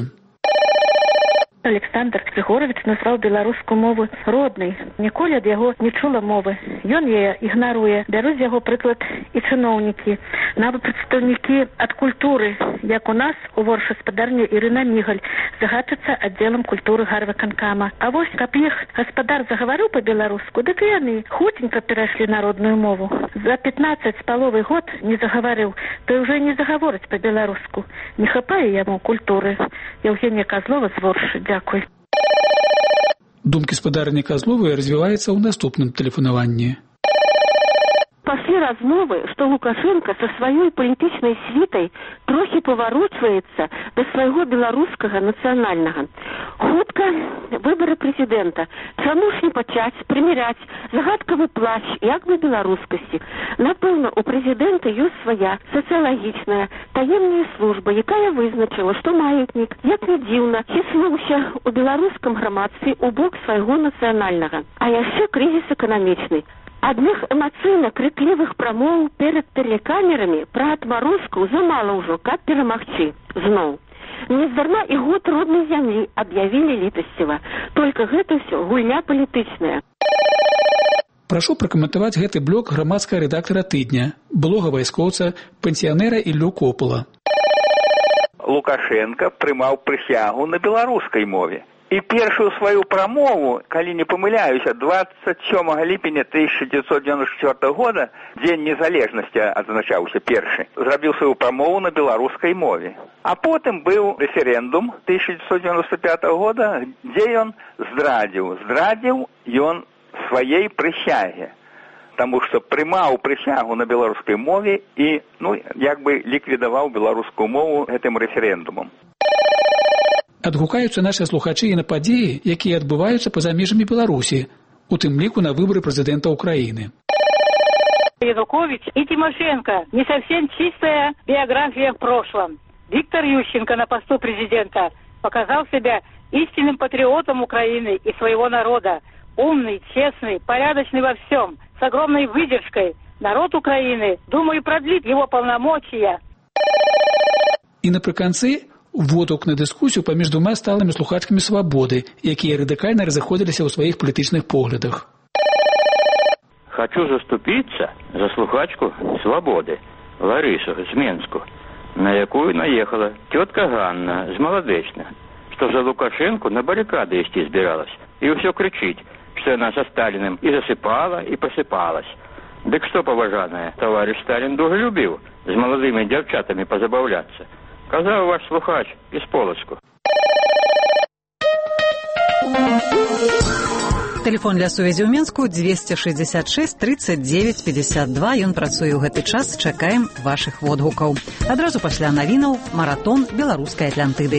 Александр Григорович назваў беларускую мову роднай. Ніколі ад яго не чула мовы. Ён яе ігнаруе. Бяруць яго прыклад і чыноўнікі. Нават прадстаўнікі ад культуры, як у нас у Воршы гаспадарня Ірына Мігаль, загадчыцца аддзелам культуры гарвыканкама. А вось, каб іх гаспадар загаварыў па-беларуску, дык і яны хуценька перайшлі на родную мову. За пятнаццаць з паловай год не загаварыў, то ўжо не загаворыць па-беларуску. Не хапае яму культуры. Евгения Козлова з Воршы. Дякую. Думкі спадарні Козловой развіваюцца ў наступным тэлефанаванні. Пошли размовы, что Лукашенко со своей политичной свитой трохи поворачивается до своего белорусского национального. Хутка выборы президента. Чаму ж не пачаць примерять загадкавы плащ як бы беларускасці? Напэўна, у президента ёсць свая сацыялагічная таемная служба, якая вызначила, что маятнік, як не дзіўна, хіснуўся у беларускам грамадстве у бок свайго нацыянальнага. А яшчэ крызіс эканамічны. Адных эмацыйна крыклівых прамоў перад тэлекамерамі пра адмарозку замала ўжо, каб перамагчы. Зноў. Нездарма і год роднай зямлі аб'явілі літасціва. Только гэта ўсё гульня палітычная. Прашу пракаментаваць гэты блок грамадскага рэдактара тыдня, блога вайскоўца, пенсіянера Іллю Копала. Лукашенко прымаў прысягу на беларускай мове. І першую сваю прамову, калі не памыляюся, двадцать сёмага ліпеня тысяча девятьсот девяносто четвёртого года, дзень незалежнасці адзначаўся першы, зрабіў сваю прамову на беларускай мове. А потым быў рэферэндум тысяча девятьсот девяносто пятого года, дзе ён здрадзіў. Здрадзіў ён сваей прысяге, таму што прымаў прысягу на беларускай мове і, ну, як бы ліквідаваў беларускую мову гэтым рэферэндумам. Адгукаюцца нашыя слухачы і на падзеі, якія адбываюцца па-за межамі Беларусі, у тым ліку на выборы президента Украины. Янукович и Тимошенко. Не совсем чистая биография в прошлом. Виктор Ющенко на посту президента показал себя истинным патриотом Украины и своего народа. Умный, честный, порядочный во всем, с огромной выдержкой. Народ Украины, думаю, продлит его полномочия. И напрыканцы водгук на дыскусію паміж двума сталымі слухачкамі «Свабоды», якія радыкальна разыходзіліся ў сваіх палітычных поглядах. Хочу заступиться за слухачку «Свободы» Ларису з Менску, на якую наехала тетка Ганна з Молодечна, что за Лукашенко на баррикады идти збиралась, и все кричить, что она со Сталиным и засыпала, и посыпалась. Дык что, поважаная, товарищ Сталин дружелюбил с молодыми девчатами позабавляться. Казав ваш слухач из Полоцку. Телефон для сувязі ў Менску двести шестьдесят шесть тридцать девять пятьдесят два. Ён працуе ў гэты час. Чакаем вашых водгукаў. Адразу пасля навінаў маратон беларускай Атлантыды.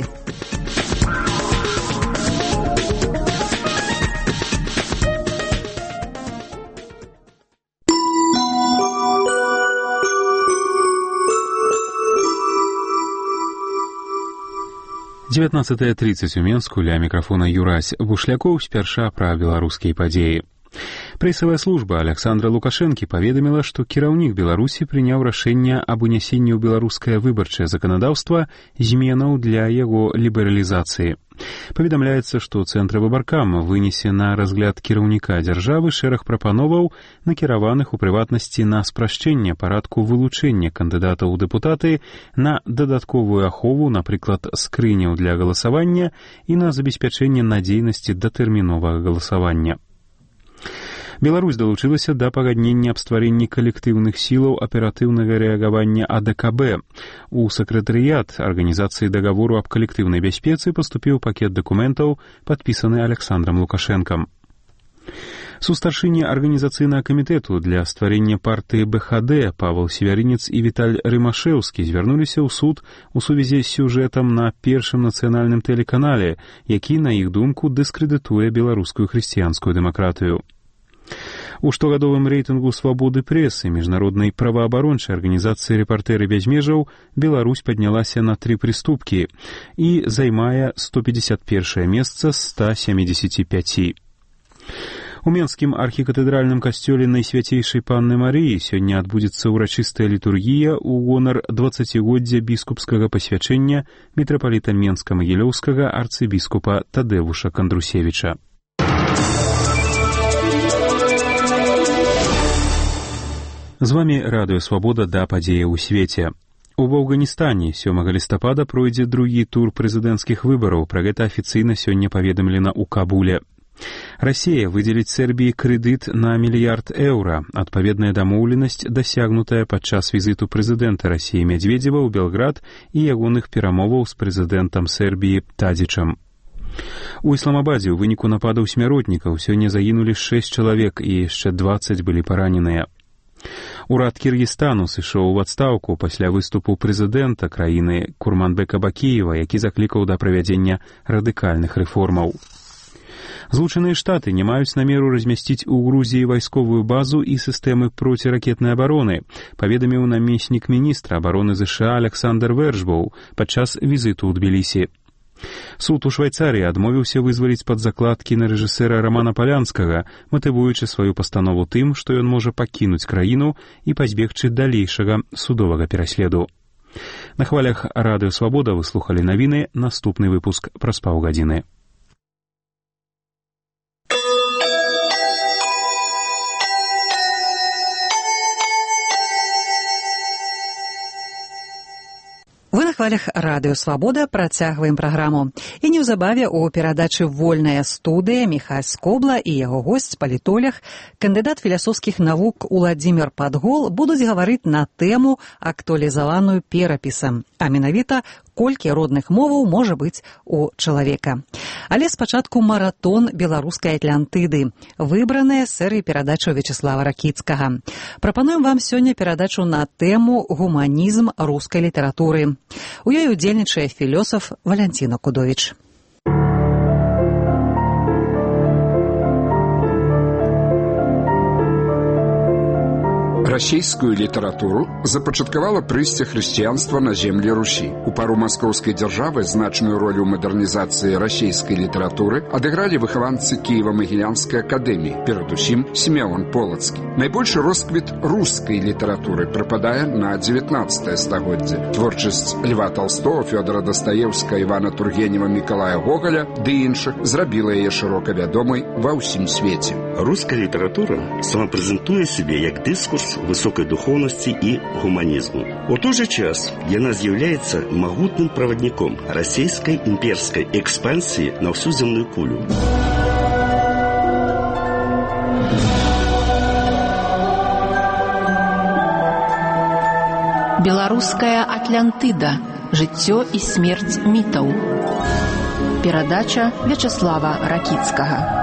девятнадцатая тридцать у Менску, ля мікрафона Юрась Бушлякоў спярша пра беларускія падзеі. Прэсавая служба Александра Лукашэнкі паведаміла, што кіраўнік Беларусі прыняў рашэнне аб унясенні ў беларускае выбарчае заканадаўства зменаў для яго лібералізацыі. Паведамляецца, што Цэнтр Выбаркам вынесе на разгляд кіраўніка дзяржавы шэраг прапановаў, накіраваных у прыватнасці на спрашчэнне парадку вылучэння кандыдатаў у дэпутаты, на дадатковую ахову, напрыклад, скрыняў для галасавання і на забеспячэнне надзейнасці датэрміновага галасавання. Беларусь далучылася да пагаднення аб стварэнні калектыўных сілаў аператыўнага рэагавання А Д К Б. У сакратарыят Арганізацыі дагавору аб калектыўнай бяспецы паступіў пакет дакументаў, падпісаны Александрам Лукашэнкам. Сустаршыні арганізацыйнага камітэту для стварэння партыі Б Х Д Павел Севярынец і Віталь Рымашэўскі звярнуліся ў суд у сувязі з сюжэтам на першым нацыянальным тэлеканале, які, на іх думку, дыскрэдытуе беларускую хрысціянскую дэмакратыю. У штогадовым рэйтынгу свабоды прэсы міжнароднай праваабарончай арганізацыі «Рэпартэры без межаў» Беларусь паднялася на тры прыступкі і займае сто пятьдесят первое месца з ста семидесяти пяти. У Менскім архікатэдральным касцёле Найсвяцейшай Панны Марыі сёння адбудзецца ўрачыстая літургія ў гонар дваццацігоддзя біскупскага пасвячэння мітрапаліта Менска-Магілёўскага арцыбіскупа Тадэвуша Кандрусевіча. З вами Радыё Свабода да падзеі ў свеце. У Афганістане сёмага лістапада пройдзе другі тур прэзідэнцкіх выбараў, пра гэта афіцыйна сёння паведамлена ў Кабуле. Расія выдзеліць Сербіі крэдыт на мільярд еўра, адпаведная дамоўленасць дасягнутая падчас візіту прэзідэнта Расіі Мядзведзева ў Белград і ягоных перамоваў з прэзідэнтам Сербіі Тадзічам. У Ісламабадзе ў выніку нападаў смяротнікаў сёння загінулі шэсць чалавек і яшчэ дваццаць былі параненыя. Урад Кіргізстану сышоў у адстаўку пасля выступу прэзідэнта краіны Курманбека Бакіева, які заклікаў да правядзення радыкальных рэформаў. Злучаныя Штаты не маюць намеру размясціць у Грузіі вайсковую базу і сістэмы проціракетнай абароны, паведаміў намеснік міністра абароны ЗША Александр Верджбоў падчас візіту ў Тбілісі. Суд у Швайцарыі адмовіўся вызваліць пад заклад кінарэжысэра Рамана Палянскага, матывуючы сваю пастанову тым, што ён можа пакінуць краіну і пазбегчы далейшага судовага пераследу. На хвалях Радыё Свабода вы слухалі навіны, наступны выпуск праз паўгадзіны. Вы на хвалях Радыё Свабода працягваем праграму. І неўзабаве ў перадачы «Вольная студыя» Міхась Скобла і яго госць, палітолог, кандыдат філасофскіх навук Уладзімір Падгол будуць гаварыць на тэму, актуалізаваную перапісам, а менавіта колькі родных моваў можа быць у чалавека. Але спачатку маратон беларускай Атлантыды, выбраная з серыі перадачаў Вячеслава Ракіцкага. Прапануем вам сёння перадачу на тэму «Гуманізм рускай літаратуры». У ёй удзельнічае філёсаф Валянціна Кудовіч. Расійскую літаратуру запачаткавала прыйсце хрысціянства на землі Русі. У пару маскоўскай дзяржавы значную ролю ў мадэрнізацыі расійскай літаратуры адыгралі выхаванцы Кіева-Магілянскай акадэміі, перадусім Сімеон Полацкі. Найбольшы росквіт рускай літаратуры прыпадае на дзевятнаццатае стагоддзе. Творчасць Льва Толстого, Фёдора Дастаеўскага, Івана Тургенева, Мікалая Гогаля ды іншых зрабіла яе шырока вядомай ва ўсім свеце. Руская літаратура самапрэзентуе сябе як дыскурс высокай духоўнасці і гуманізму. У той жа час яна з'яўляецца магутным правадніком расійскай імперскай экспансіі на ўсю зямную кулю. Беларуская Атлантыда. Жыццё і смерць мітаў. Перадача Вячаслава Ракіцкага.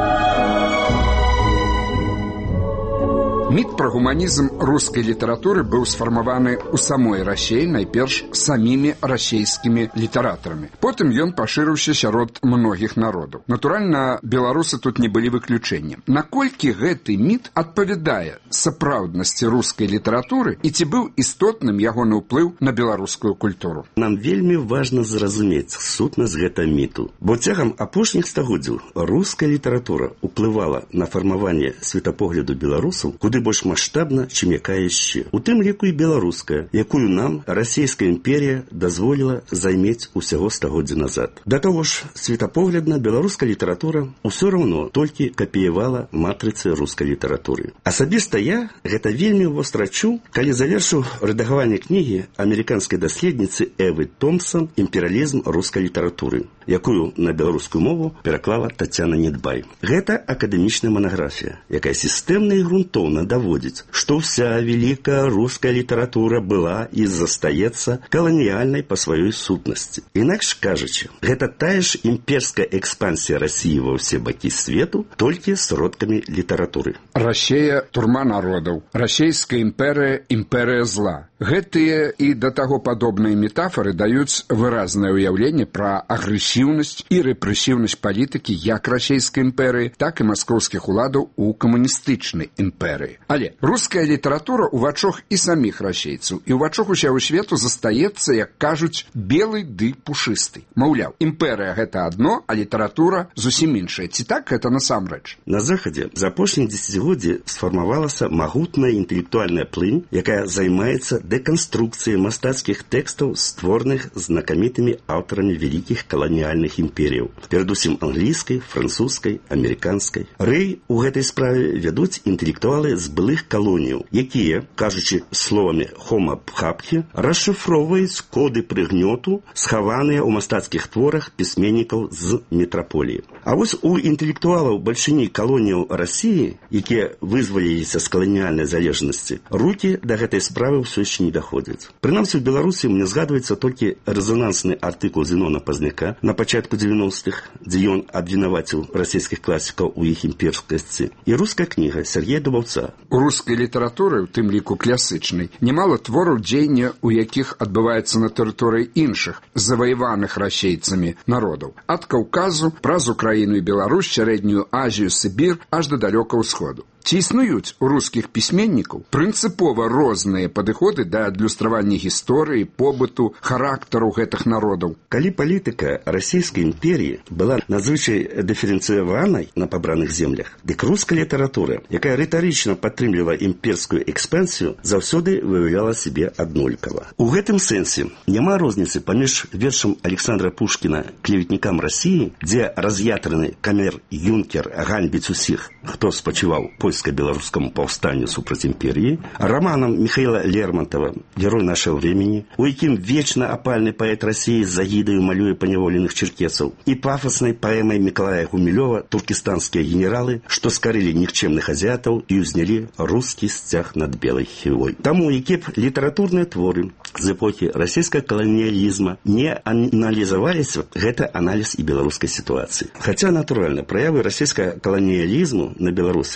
Міт пра гуманізм рускай літаратуры быў сфармаваны ў самой Расіі найперш самімі расійскімі літаратарамі. Потым ён пашырыўся сярод многіх народаў. Натуральна, беларусы тут не былі выключэннем. Наколькі гэты міт адпавядае сапраўднасці рускай літаратуры і ці быў істотным ягоны ўплыў на беларускую культуру? Нам вельмі важна зразумець сутнасць гэтага міту, бо цягам апошніх стагоддзяў руская літаратура ўплывала на фармаванне светапогляду беларусаў куды больш маштабна, чым якая яшчэ. У тым ліку і беларуская, якую нам расійская імперія дазволіла займець усяго стагоддзя назад. Да таго ж, светапоглядна беларуская літаратура ўсё раўно толькі капіявала матрыцы рускай літаратуры. Асабіста я гэта вельмі востра чуў, калі завершыў рэдагаванне кнігі амерыканскай даследніцы Эвы Томпсон «Імперыялізм рускай літаратуры», якую на беларускую мову пераклала Тацяна Недбай. Гэта акадэмічная манаграфія, якая сістэмна і грунтоўна доводить, что вся великая русская литература была и застаецца колониальной по своей сутнасці. Інакш кажучи, гэта тая ж імперская экспансія России во все бакі свету, толькі сродкамі літаратуры. Расія – турма народаў. Расійская імперыя – імперыя зла. Гэтыя і да таго падобныя метафоры даюць выразнае ўяўленне пра агрэсіўнасць і рэпрэсіўнасць палітыкі як расійскай імперыі, так і маскоўскіх уладаў у камуністычнай імперыі. Але руская літаратура ў вачах і саміх расейцаў, і ў вачах усяго свету застаецца, як кажуць, белы ды пушысты. Маўляў, імперыя гэта адно, а літаратура зусім іншая. Ці так гэта насамрэч? На Захадзе за апошніх дзесяцігоддзі сфармавалася магутная інтэлектуальная плынь, якая займаецца дэканструкцыяй мастацкіх тэкстаў, створаных знакамітымі аўтарамі вялікіх каланіяльных імперіяў, перадусім англійскай, французскай, амерыканскай. Рэй у гэтай справе вядуць інтэлектуалы з былых калоніяў, якія, кажучы словамі Хома Бхапхі, расшыфроўваюць коды прыгнёту, схаваныя ў мастацкіх творах пісьменнікаў з метраполіі. А вось у інтэлектуалаў бальшыні калоніяў Расіі, якія вызваліліся з каланіяльнай залежнасці, рукі да гэтай справы ўсё яшчэ не даходзяць. Прынамсі, у Беларусі мне згадваецца толькі рэзанансны артыкул Зенона Пазняка на пачатку дзевяностых, дзе ён абвінаваціў расійскіх класікаў у іх імперскасці, і руская кніга Сергея Дубаўца. У рускай літаратуры, у тым ліку класычнай, немало твораў, дзеянне у якіх адбываецца на тэрыторыі іншых, заваяваных расейцамі народаў. Ад Каўказу, праз Украіну і Беларусь, Сярэднюю Азію, Сібір, аж да далёкага ўсходу. Ці існуюць у рускіх пісьменнікаў прынцыпова розныя падыходы да адлюстравання гісторыі, побыту, характару гэтых народаў? Калі палітыка расійскай імперіі была надзвычай дыферэнцыяванай на пабраных землях, дык руская літаратура, якая рытарычна падтрымлівала імперскую экспансію, заўсёды выяўляла сябе аднолькава. У гэтым сэнсе няма розніцы паміж вершам Александра Пушкіна «Клеветнікам Расіі», дзе раз'ятраны камер-юнкер ганьбіць усіх, хто спачуваў польска-беларускаму паўстанню супраць імперіі, романом Михаила Лермонтова «Герой нашего времени», у якім вечна апальны паэт Расіі з загідаю малюе паняволеных чыркесаў, і пафаснай паэмай Мікалая Гумілёва «Туркестанскія генералы», што скарылі нікчемных азіятаў і ўзнялі рускі сцяг над белай хівой. Таму, які б літаратурныя творы з эпохі расійскага каланіялізма не аналізаваліся, гэта аналіз і беларускай сітуацыі. Хаця, натуральна, праявы расійскага каланіялізму на Беларусі значна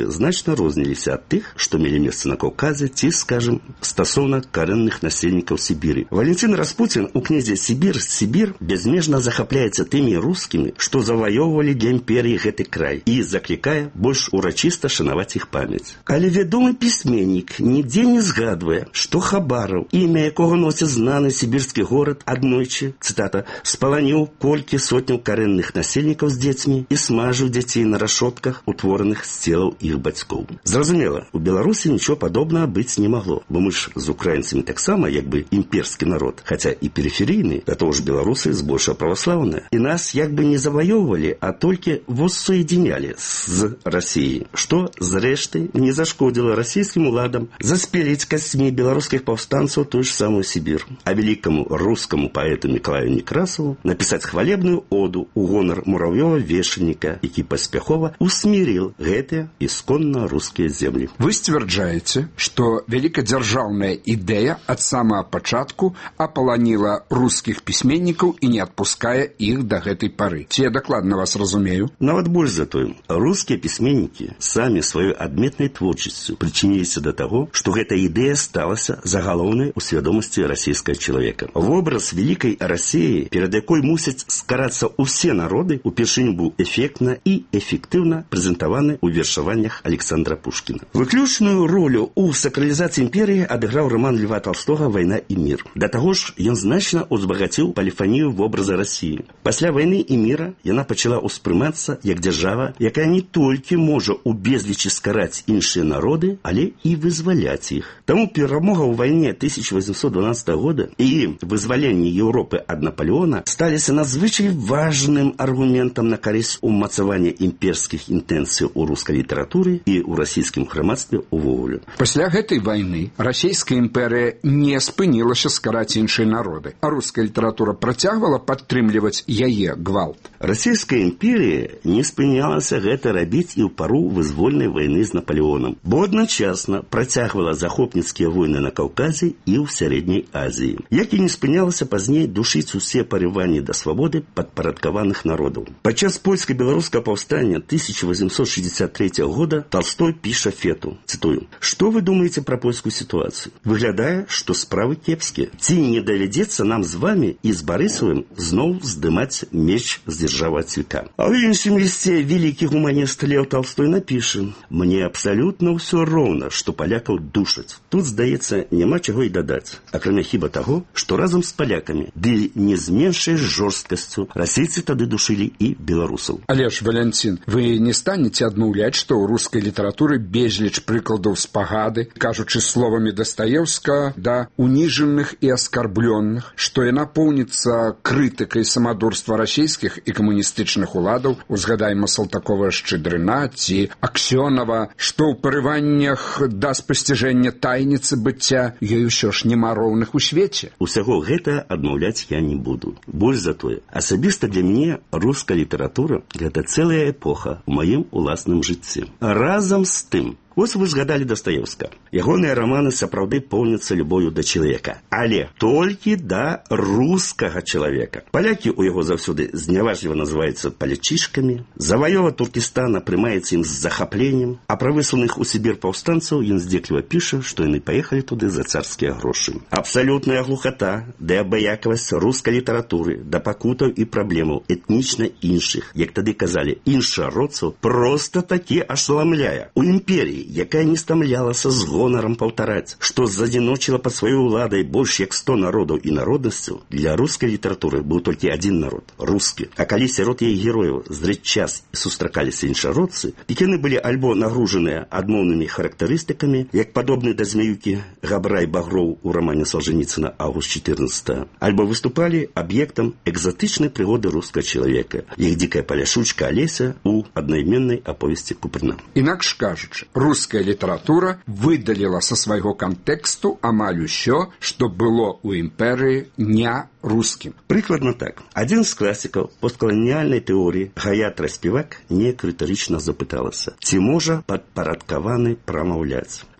значна розніліся ад тых, што мелі месца на Каўказе ці, скажем, стасоўна карэнных насельнікаў Сібіры. Валентин Распутин у кнізе «Сібір, Сібір» безмежна захапляецца тымі рускімі, што заваёўвалі для імперіі гэты край і заклікае больш урачыста шанаваць іх памяць. Але вядомы пісьменнік нідзе не згадвае, што Хабараў, імя якога носіць знаны сібірскі горад, аднойчы, цытата, спаланіў колькі сотняў карэнных насельнікаў з дзецьмі і смажыў дзяцей на рашотках, утвораных з целаў іх бацькоў. Зразумела, у Беларусі нічого падобнага быць не магло, бо мы ж з украінцамі таксама як бы імперскі народ, хаця і перыферыйны, да того ж беларусы збольшага праваслаўныя. І нас як бы не заваёўвалі, а толькі воссоединялі з Расіяй, што, зрэшты, не зашкодзіла расійскім уладам заспеліць касцьмі беларускіх паўстанцаў тую ж самую Сібір. А великому русскому поэту Миколаю Некрасову написать хвалебную оду у гонар муравьёва вешальніка, які паспяхова усмірил гэтыя ісконна рускія землі. Вы сцвярджаеце, што вялікадзяржаўная ідэя ад самага пачатку апаланіла рускіх пісьменнікаў і не адпускае іх да гэтай пары. Ці я дакладна вас разумею? Нават больш за тое, рускія пісьменнікі самі сваёй адметнай творчасцю прычыніліся да таго, што гэта ідэя сталася загалоўнай у свядомасці расійскага чалавека. Вобраз вялікай Расіі, перад якой мусяць скарацца ўсе народы, упершыню быў эфектна і эфектыўна прэзентаваны ў вершаваннях Александра Пушкіна. Выключную ролю ў сакралізацыі імперіі адыграў роман Льва Толстога «Вайна і мір». Да таго ж, ён значна узбагаціў паліфанію вобраза Расіі. Пасля вайны і міра яна пачала ўспрымацца як дзяржава, якая не толькі можа ў безлічы скараць іншыя народы, але і вызваляць іх. Таму перамога ў вайне тысяча восемьсот дванадцатого года і вызваленне Еўропы ад Наполеона сталіся надзвычай важным аргументам на карысць умацавання імперскіх інтэнцый у рускай літаратуры і ў расійскім грамадстве увогуле. Пасля гэтай вайны расійская імперыя не спынілася скараць іншыя народы, а руская літаратура працягвала падтрымліваць яе гвалт. Расійская імперія не спынялася гэта рабіць і ў пару вызвольнай вайны з Наполеонам, бо адначасна працягвала захопніцкія войны на Каўказе і ў Сярэдняй Азіі, як і не спынялася пазней душыць усе парыванні да свабоды падпарадкаваных народаў. Падчас польска-беларускага паўстання тысяча восемьсот шестьдесят третьего года Толстой піша Фету, цитую: «Што вы думаеце пра польскую сітуацыю? Выглядае, што справы кепскія. Ці не давядзецца нам з вами і з Барысавым зноў здымаць меч з дзяржавы ад цвіка?» А ў іншым лісце вялікі гуманіст Леў Толстой напіша: «Мне абсалютна ўсё роўна, што палякаў душаць». Тут, здаецца, няма чаго і дадаць, акрамя хіба таго, што разам з палякамі, ды не з меншай жорсткасцю, расейцы тады душылі і беларусаў. Але ж, Валянцін, вы не станеце адмаўляць, што ў рускай літаратуры безліч прыкладаў спагады, кажучы словамі Дастаеўскага, да уніжаных і аскарблённых, што яна поўніцца крытыкай самадурства расійскіх і камуністычных уладаў, узгадайма Салтакова-Шчедрына ці Аксёнава, што ў парываннях да спасціжэння тайніцы быцця ёй усё ж няма роўных у свеце. Усяго гэта адмаўляць я не буду. Больш за тое, асабіста для мяне руская літаратура – гэта цэлая эпоха ў маім уласным жыцці. Разам з тым, вось вы згадалі Дастаеўскага. Ягоныя раманы сапраўды поўняцца любоўю да чалавека, але толькі да рускага чалавека. Палякі ў яго заўсёды зняважліва называюцца палячышкамі, заваёва Туркестана прымаецца ім з захапленнем, а пра высланых у Сібір паўстанцаў ён здзекліва піша, што яны паехалі туды за царскія грошы. Абсалютная глухата да абыякавасць рускай літаратуры, да пакутаў і праблемаў этнічна іншых, як тады казалі, іншародцаў, проста такі ашаламляе. У імперіі, якая не стамлялася з гонарам паўтараць, што задзіночыла пад сваёй уладай больш як сто народаў і народнасцяў, для рускай літаратуры быў толькі адзін народ – рускі. А калі сярод яе герояў зрэць час і сустракаліся іншародцы, дык яны былі альбо нагружаныя адмоўнымі характарыстыкамі, як падобны да змяюкі Габрай Багроў у рамане Салжаніцына «Август четырнадцатого», альбо выступалі аб'ектам экзатычнай прыгоды рускага чалавека, як дзікая паляшучка Алеся у аднайменнай аповесці Купрына. Інакш кажучы, руская літаратура выдаліла са свайго кантэксту амаль усё, што было ў імперыі не рускім. Прыкладна так. Адзін з класікаў посткаланіяльнай тэорыі Гаят Распівак неяк рытарычна запыталася, ці можа падпарадкаваны прамаўляць.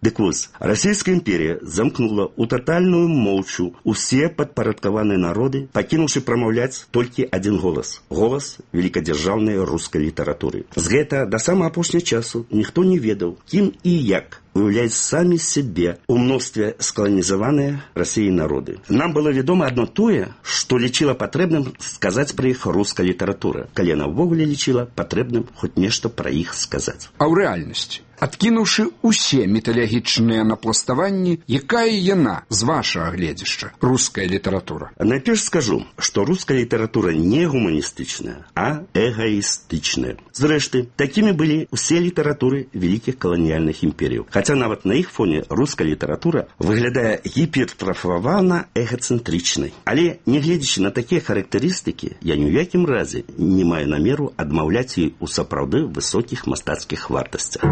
Дык вось, Расійская імперія замкнула ў татальную моўчу усе падпарадкаваныя народы, пакінуўшы прамаўляць толькі адзін голас. Голас великадзяржаўнай рускай літаратуры. З гэта да самага апошняга часу ніхто не ведаў, кім і як уяўляюць самі сябе ў мностве скаланізаваныя Расіяй народы. Нам было вядома адно тое, што лічыла патрэбным сказаць пра іх руская літаратура, калі яна ўвогуле лічыла патрэбным хоць нешта пра іх сказаць. А ў рэальнасці, адкінуўшы ўсе міталагічныя напластаванні, якая яна, з вашага гледзяшча, руская літаратура? Найперш скажу, што руская літаратура не гуманістычная, а эгаістычная. Зрэшты, такімі былі ўсе літаратуры вялікіх каланіяльных імперіяў. Хаця нават на іх фоне руская літаратура выглядае гіпертрафавана эгацэнтрычнай. Але, не гледзячы на такія характарыстыкі, я ні ў якім разе не маю намеру адмаўляць ёй у сапраўды высокіх мастацкіх вартасцях.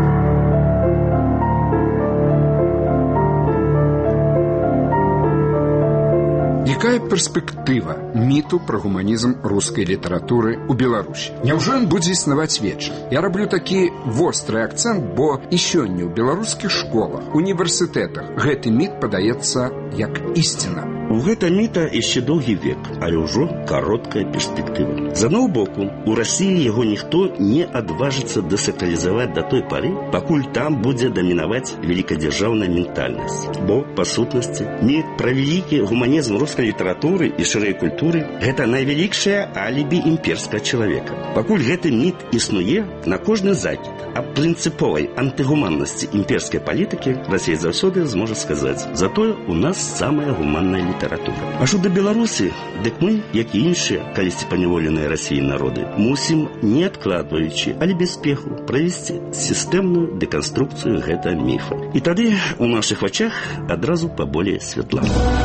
Якая перспектыва міту пра гуманізм рускай літаратуры ў Беларусі? Няўжо ён будзе існаваць вечна? Я раблю такі востры акцэнт, бо і сёння ў беларускіх школах, універсітэтах гэты міт падаецца як ісціна. У гэта міта яшчэ доўгі век, але ўжо кароткая перспектыва. З аднаго боку, у Расіі яго ніхто не адважыцца дэсакралізаваць да той пары, пакуль там будзе дамінаваць великадзяржаўная ментальнасць. Бо, па сутнасці, міт пра вялікі гуманізм рускай літаратуры і шырэй культуры – гэта найвялікшае алібі імперскага чалавека. Пакуль гэты міт існуе, на кожны закід аб прынцыповай антыгуманнасці імперскай палітыкі Расія заўсёды зможа сказаць: затое у нас самая гуманная літаратура. А што да Беларусі, дык мы, як і іншыя, калісьці паняволеныя Расіяй народы, мусім, не адкладваючы, але без спеху, правесці сістэмную дэканструкцыю гэтага міфа. І тады у нашых вачах адразу паболее святла.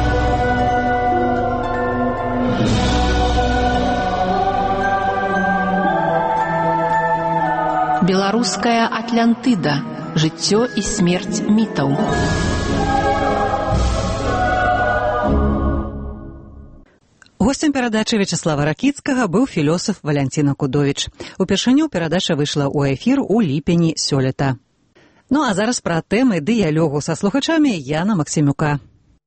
Беларуская Атлантыда. Жыццё і смерць мітаў. Гостем перадачы Вячаслава Ракіцкага быў філосаф Валянціна Кудовіч. Упершыню перадача выйшла ў эфір у ліпені сёлета. Ну а зараз пра тэмы дыялогу са слухачамі Яна Максімюка.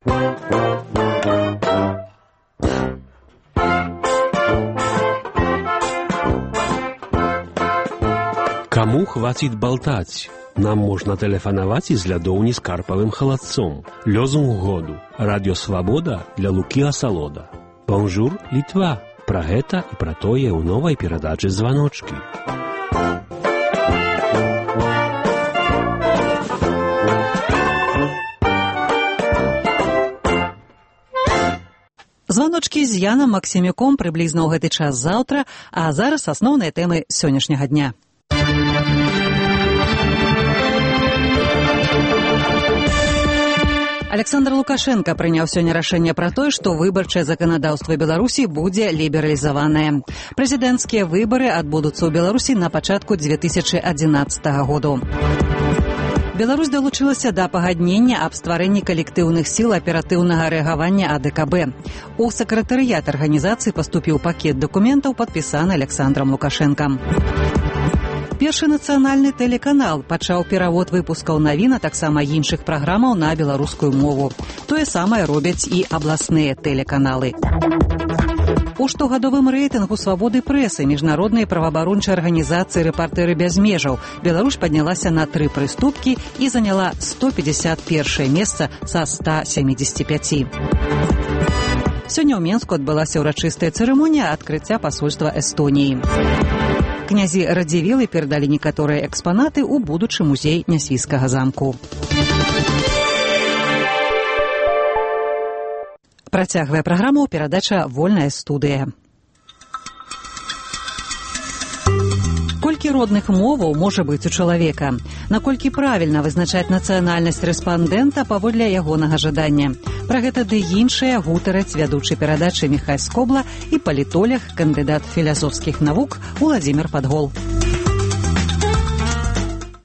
Кому хватит болтать? Нам можно телефоновать из лядоўні з карпавым халадцом. Лёзунг году. Радио Свабода для Лукі Асалода. Бонжур, Літва. Пра гэта і пра тое ў новай перадачы «Званочкі». Званочкі з Янам Максімюком прыблізна ў гэты час заўтра, а зараз асноўныя тэмы сённяшняга дня. Александр Лукашенко прыняў сёння рашэнне пра тое, што выбарчае заканадаўства Беларусі будзе лібералізаванае. Прэзідэнцкія выбары адбудуцца ў Беларусі на пачатку дзве тысячы адзінаццатага году. Беларусь далучылася да пагаднення аб стварэнні калектыўных сіл аператыўнага рэагавання А Д К Б. У сакратарыят арганізацыі паступіў пакет дакументаў, падпісаны Александром Лукашенкам. Першы нацыянальны тэлеканал пачаў перавод выпускаў навін, а таксама іншых праграмаў на беларускую мову. Тое самае робяць і абласныя тэлеканалы. У штогадовым рэйтынгу свабоды прэсы міжнароднай праваабарончай арганізацыі «Рэпартэры без межаў» Беларусь паднялася на тры прыступкі і заняла сто пятьдесят першае месца са ста семидесяти пяти. Сёння ў Менску адбылася ўрачыстая цырымонія адкрыцця пасольства Эстоніі. Князі Радзівілы перадалі некаторыя экспанаты ў будучы музей Нясвійскага замку. Працягвае праграму перадача «Вольная студыя». Колькі родных моваў можа быць у чалавека? Наколькі правільна вызначаць нацыянальнасць рэспандэнта паводле ягонага жадання? Пра гэта ды іншыя гутараць вядучы перадачы Міхай Скобла і палітолог, кандыдат філасофскіх навук Уладзімір Падгол.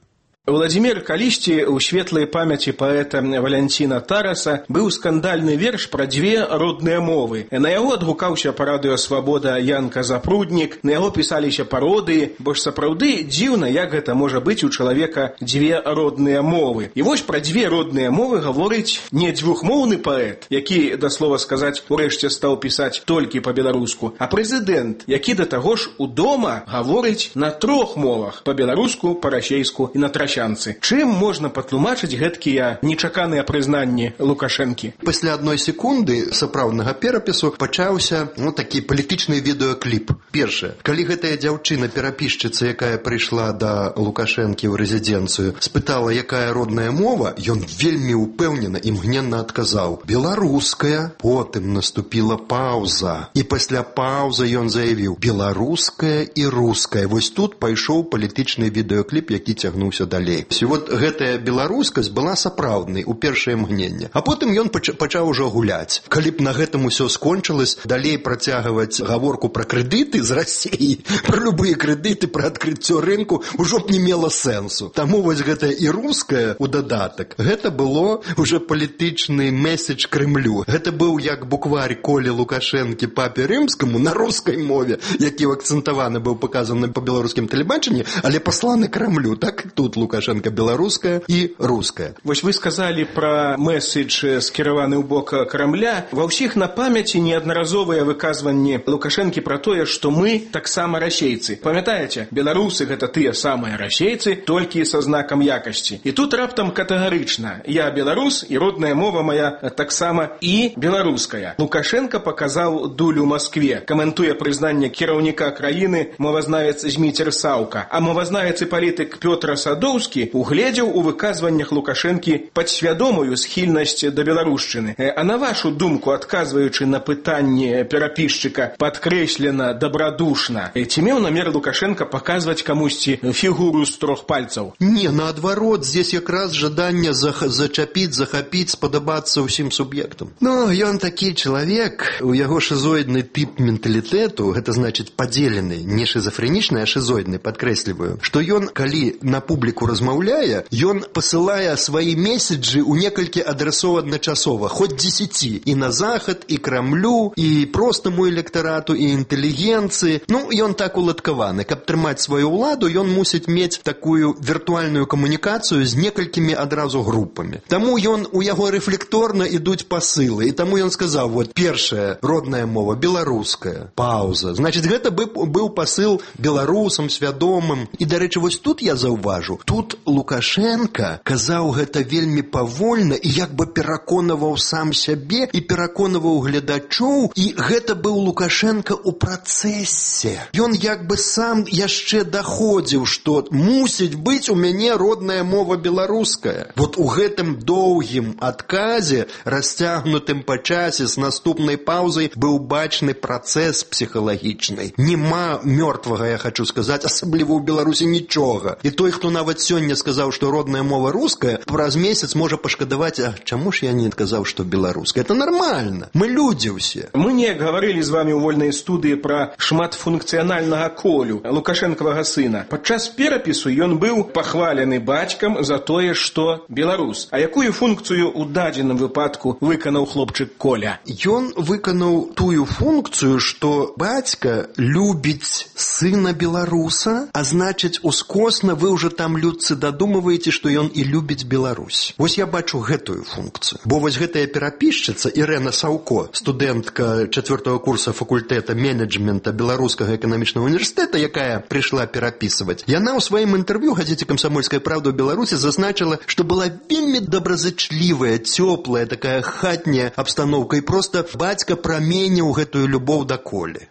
Владзімір, калісьці ў светлай памяці паэта Валянціна Тараса быў скандальны верш пра дзве родныя мовы. На яго адгукаўся па радыё «Свабода» Янка Запруднік, на яго пісаліся пародыі, бо ж сапраўды дзіўна, як гэта можа быць у чалавека дзве родныя мовы. І вось пра дзве родныя мовы гаворыць не дзвюхмоўны паэт, які, да слова сказаць, урэшце стаў пісаць толькі па-беларуску, а прэзідэнт, які да таго ж удома гаворыць на трох мовах: па-беларуску, па-расейску і на трасянцы. Чым можна патлумачыць гэткія нечаканыя прызнанні Лукашэнкі? Пасля адной секунды сапраўднага перапісу пачаўся ну, такі палітычны відэакліп. Першае, калі гэтая дзяўчына-перапісчыца, якая прыйшла да Лукашэнкі ў рэзідэнцыю, спытала, якая родная мова, ён вельмі упэўнена і імгненна адказаў: беларуская. Потым наступіла паўза. І пасля паўзы ён заявіў: беларуская і руская. Вось тут пайшоў палітычны відэакліп, які цягнуўся далей. Вот гэтая беларускасць была сапраўднай у першае мгненне. А потым ён пачаў ужо гуляць. Калі б на гэтым усё скончылось, далей працягваць гаворку пра крэдыты з Расіі, пра любыя крэдыты, пра адкрыццё рынку ужо б не мела сэнсу. Таму вось гэтая і руская ў дадатак, гэта было уже палітычны месседж Крымлю. Гэта быў як букварь Колі Лукашэнкі папе рымскаму на рускай мове, які акцэнтаваны быў паказаны па беларускім тэлебачанні, але пасланы Крамлю. Так тут Лукашенко беларуская і руская. Вось вы сказалі пра месседж скіраваны ў бок Крамля. Ва ўсіх на памяці неаднаразовыя выказванні Лукашэнкі пра тое, што мы таксама расейцы. Памятаеце, беларусы гэта тыя самыя расейцы, толькі са знакам якасці. І тут раптам катэгарычна: я беларус і родная мова моя таксама і беларуская. Лукашенко паказаў дулю Маскве, каментуе прызнанне кіраўніка краіны мовазнавец Зміцер Саўка, а мовазнавец і палітык Пётр Садоўскі угледзеў у выказваннях Лукашэнкі падсвядомую схільнасць да беларушчыны. А на вашу думку, адказваючы на пытанне перапісчыка, падкрэслена дабрадушна, ці меў намер Лукашенко паказваць камусьці фігуру з трох пальцаў? Не, наадварот, здесь якраз жаданне зах- зачапіць, захапіць, спадабацца ўсім суб'ектам. Ну, ён такі чалавек, у яго шизоідны тып менталітэту, гэта значыць падзелены, не шизофрэнічны, а шизоідны, падкрэсліваю, што ён, калі на публіку размаўляе, ён пасылае свае месседжы ў некалькі адрасоў адначасова, хоць дзесяці, і на захад, і Крамлю, і простаму электарату, і інтэлігенцыі. Ну, ён так уладкаваны. Каб трымаць сваю ўладу, ён мусіць мець такую віртуальную камунікацыю з некалькімі адразу групамі. Таму ён, у яго рэфлекторна ідуць пасылы, і таму ён сказаў: вот, першая родная мова беларуская, паўза. Значыць, гэта быў пасыл беларусам свядомым. І, дарэчы, вось тут я заўважу, тут Лукашенко казаў гэта вельмі павольна і як бы пераконаваў сам сябе і пераконаваў гледачоў, і гэта быў Лукашенко ў працэсе. Ён як бы сам яшчэ даходзіў, што мусіць быць у мяне родная мова беларуская. Вот у гэтым доўгім адказе, расцягнутым па часе з наступнай паўзай, быў бачны працэс псіхалагічны. Нема мёртвага, я хочу сказаць, асабліва ў Беларусі нічога. І той, хто нават сёння сказаў, што родная мова руская, праз месяц можа пашкадаваць: а чаму ж я не адказаў, што беларуская? Это нормально. Мы людзі ўсе. Мы неяк гаварылі з вамі ў вольнай студыі пра шматфункцыянальнага Колю, Лукашэнкавага сына. Падчас перапісу ён быў пахвалены бацькам за тое, што беларус. А якую функцыю ў дадзеным выпадку выканаў хлопчык Коля? Ён выканаў тую функцыю, што бацька любіць сына беларуса, а значыць, ускосна вы ўжо там, людцы, дадумываеце, што ён і любіць Беларусь. Вось я бачу гэтую функцыю. Бо вось гэтая перапісчыца Ірэна Саўко, студэнтка чацвёртага курса факультэта менеджмента Беларускага эканамічнага універсітэта, якая прыйшла перапісваць, яна ў сваім інтэрв'ю газеце «Камсамольская правда» ў Беларусі зазначыла, што была вельмі добразычлівая, цёплая, такая хатняя абстаноўка, і проста бацька праменіў гэтую любоў да Колі.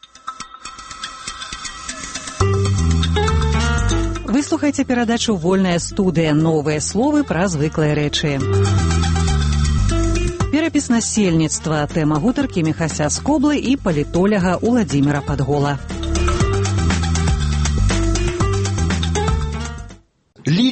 Вы слухаеце перадачу «Вольная студыя». Новыя словы пра звыклыя рэчы. Перапіс насельніцтва. Тэма гутаркі Міхася Скоблы і палітоляга Уладзіміра Падгола.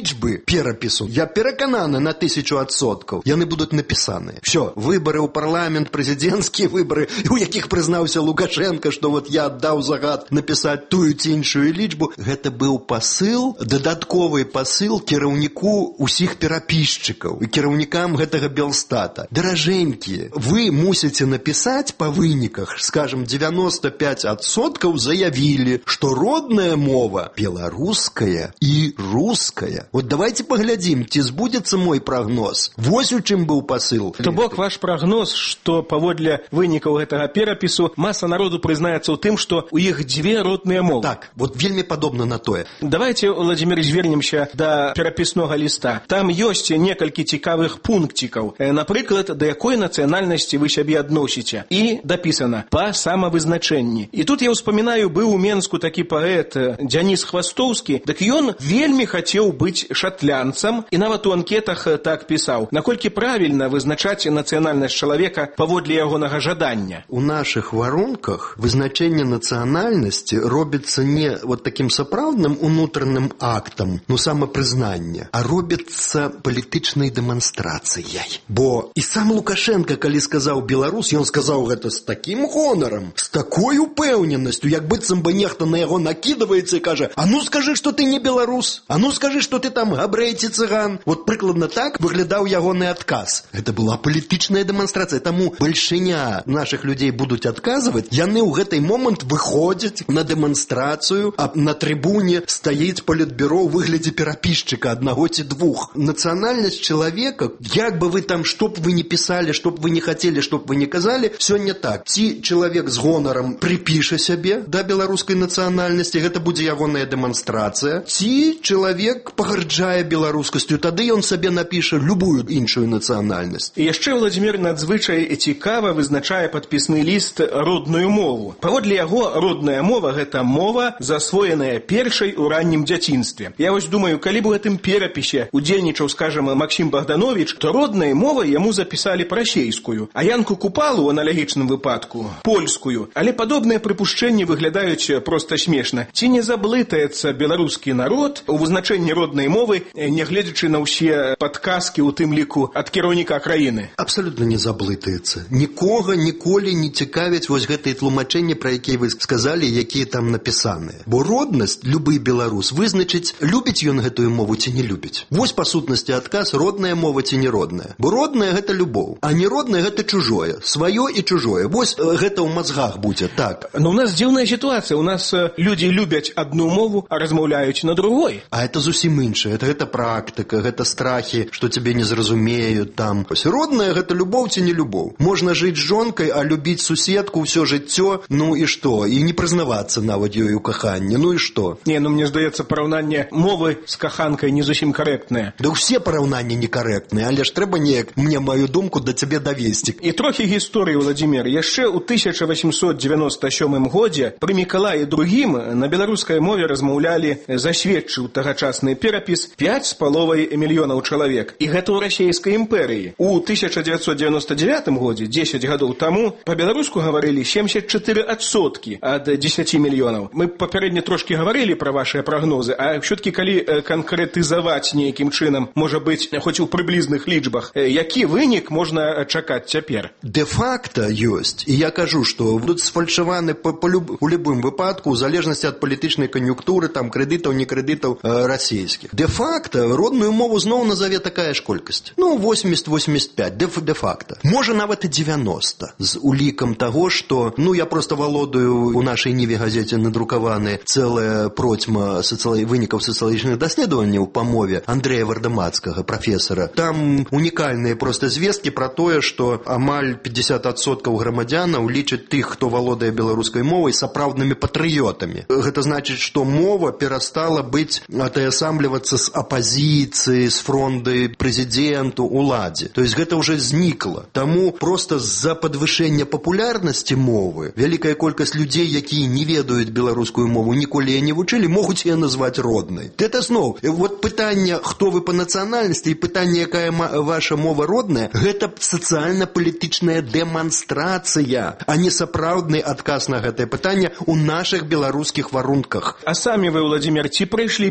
лічбы перапісу, я перакананы на тысячу адсоткаў, яны будуць напісаныя. Все, выборы ў парламент, прэзідэнцкія выборы, у якіх прызнаўся Лукашенко, што вот я аддаў загад напісаць тую ці іншую лічбу, гэта быў пасыл, дадатковы пасыл кіраўніку усіх перапісчыкаў і кіраўнікам гэтага Белстата. Даражэнькія, вы мусіце напісаць па выніках, скажем, девяносто пять адсоткаў заявілі, што родная мова беларуская і руская. Вот давайте паглядзім, ці збудзецца мой прагноз. Вось у чым быў пасыл. То бок ваш прагноз, што паводле вынікаў гэтага перапісу маса народу прызнаецца ў тым, што у іх дзве родныя мовы. Так, вот вельмі падобна на тое. Давайте, Владимир, звернемся да перапіснога ліста. Там ёсць некалькі цікавых пункцікаў. Напрыклад, да якой нацыянальнасці вы сябе адносіце. І дапісана па самавызначэнні. І тут я ўспамінаю, быў у Менску такі паэт Дзяніс Хвастоўскі, дык ён вельмі хацеў быць шатлянцам і нават у анкетах так пісаў. Наколькі правільна вызначаць нацыянальнасць чалавека паводле ягонага жадання? У нашых варунках вызначэнне нацыянальнасці робіцца не вот таким сапраўдным унутраным актам, ну самапрызнання, а робіцца палітычнай дэманстрацыяй. Бо і сам Лукашенко, калі сказаў беларус, ён сказаў гэта з такім гонарам, з такой упэўненасцю, як быццам бы нехта на яго накідваецца і кажа: а ну скажы, што ты не беларус, а ну скажы, што ты там габрэй ці цыган. Вот прыкладна так выглядаў ягоны адказ. Гэта была палітычная дэманстрацыя. Таму бальшыня нашых людзей будуць адказваць, яны ў гэтай момант выходзяць на дэманстрацыю, а на трыбуне стаіць палітбюро ў выглядзе перапісчыка аднаго ці двух. Нацыянальнасць чалавека, як бы вы там, што б вы не пісалі, што б вы не хацелі, што б вы не казалі, сёння так. Ці чалавек з гонарам прыпіша сябе да беларускай нацыянальнасці, гэта будзе ягоная дэманстрацыя, ці чалавек пагарджае беларускасцю, тады ён сабе напіша любую іншую нацыянальнасць. І яшчэ Владимир надзвычай цікава вызначае падпісны ліст родную мову. Паводле яго, родная мова – гэта мова, засвоеная першай у раннім дзяцінстве. Я вось думаю, калі б у гэтым перапісе удзельнічаў, скажем, Максим Богданович, то родная мова яму запісалі па-расейскую, а Янку Купалу, у аналагічным выпадку, польскую. Але падобныя прыпушчэнні выглядаюць проста смешна. Ці не заблытаецца беларускі народ у вызначэнні роднай мовы, нягледзячы на ўсе падказкі, у тым ліку ад кіраўніка краіны? Абсалютна не заблытаецца. Нікога ніколі не цікавяць вось гэтыя тлумачэнні, пра якія вы сказалі, якія там напісаныя. Бо роднасць любы беларус вызначыць, любіць ён гэтую мову ці не любіць. Вось па сутнасці адказ, родная мова ці не родная. Бо родная – гэта любоў, а не родная – гэта чужое. Сваё і чужое. Вось гэта ў мазгах будзе, так. Но у нас дзіўная сітуацыя. У нас людзі любяць адну мову, а размаўляюць на другой. А это зусім іншае. Это, гэта практыка, гэта страхі, што цябе не зразумеюць там. Родная – гэта любоў ці не любоў. Можна жыць з жонкай, а любіць суседку ўсё жыццё, ну і што? І не прызнавацца нават ёй у каханні, ну і што? Не, ну мне здаецца, параўнанне мовы з каханкай не зусім карэктнае. Да ўсе параўнанні некарэктныя, але ж трэба неяк мне маю думку да цябе давесці. І трохі гісторыі, Владимир. Яшчэ ў тысяча восемьсот девяносто сёмым годзе пры Мікалаі другім на беларускай мове размаўлялі, засведчыў тагачасны перапіс, пяць з паловай мільёнаў чалавек. І гэта ў расійскай імперыі. У тысяча девятьсот девяносто девятым годзе, дзесяць гадоў таму, па-беларуску гаварылі семьдесят четыре адсоткі ад дзесяці мільёнаў. Мы папярэдне трошкі гаварылі пра вашыя прагнозы, а ўсё-ткі калі канкрэтызаваць нейкім чынам, можа быць, хоць у прыблізных лічбах, які вынік можна чакаць цяпер? Де-факта ёсць. І я кажу, што будуць сфальшаваны па, па люб, у любым выпадку, у залежнасці ад палітычнай кан'юнктуры, там крэдытаў, не крэдытаў э, расійскіх. Де-факта родную мову зноў назаве такая ж колькасць. Ну, восемьдесят восемьдесят пять, де-факта. Можа нават і девяносто. З улікам таго, што, ну, я просто валодаю у нашай Ніве газеце надрукаваны цэлая процьма социали... вынікаў сацыялагічных даследаванняў па мове Андрэя Вардамацкага, прафесара. Там унікальныя проста звесткі пра тое, што амаль пятьдесят адсоткаў грамадзянаў лічаць тых, хто валодае беларускай мовай, сапраўднымі патрыётамі. Гэта значыць, што мова перастала быць атаясамлівацца з апазіцыі, з фронды прэзідэнту, уладзе. То есть гэта ўжо знікла. Таму проста з-за падвышэння папулярнасці мовы вялікая колькасць людзей, якія не ведаюць беларускую мову, ніколі не вучылі, могуць яе назваць роднай. Гэта зноў, вот пытанне, хто вы па нацыянальнасці, і пытанне, якая ваша мова родная, гэта сацыяльна-палітычная дэманстрацыя, а не сапраўдны адказ на гэтае пытанне ў нашых беларускіх варунках. А самі вы, Владимир, ці прыйшлі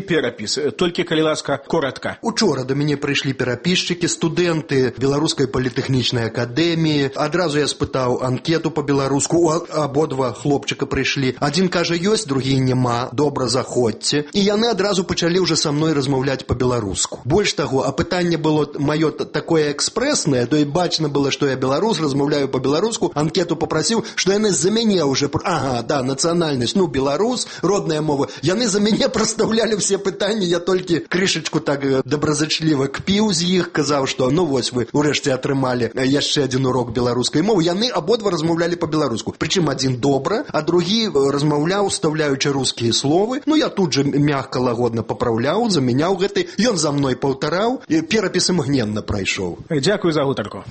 перапіс? Толькі, калі ласка, коротка. Учора да мяне прыйшлі перапісчыкі, студэнты Беларускай політэхнічнай акадэміі. Адразу я спытаў анкету па-беларуску. Абодва хлопчыка прыйшлі. Адзін кажа, ёсць, другі няма. Добра, заходзьце. І яны адразу пачалі ўжо са мной размаўляць па-беларуску. Больш таго, а пытанне было маё такое экспрэснае, то і бачна было, што я беларус, размаўляю па-беларуску, анкету папрасіў, што яны за мяне ўжо, ага, да, нацыянальнасць, ну, беларус, родная мова. Яны за мяне прастаўлялі все пытанні, я толькі крышачку так добразычліва кпіў з іх, казаў, што ну вось вы урэшце атрымалі яшчэ адзін урок беларускай мовы. Яны абодва размаўлялі па-беларуску. Прычым адзін добра, а другі размаўляў, устаўляючы рускія словы. Ну, я тут жа мягка лагодна папраўляў, замяняў гэты, ён за мной паўтараў, і перапіс імгненна прайшоў. Дзякую за гутарку.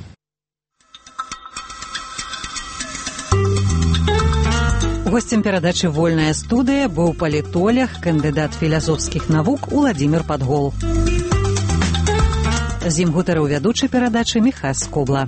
Гостем перадачы «Вольная студыя» быў палітолог, кандыдат філасофскіх навук Уладзімір Падгол. З ім гутарыў вядучы перадачы Міхась Скобла.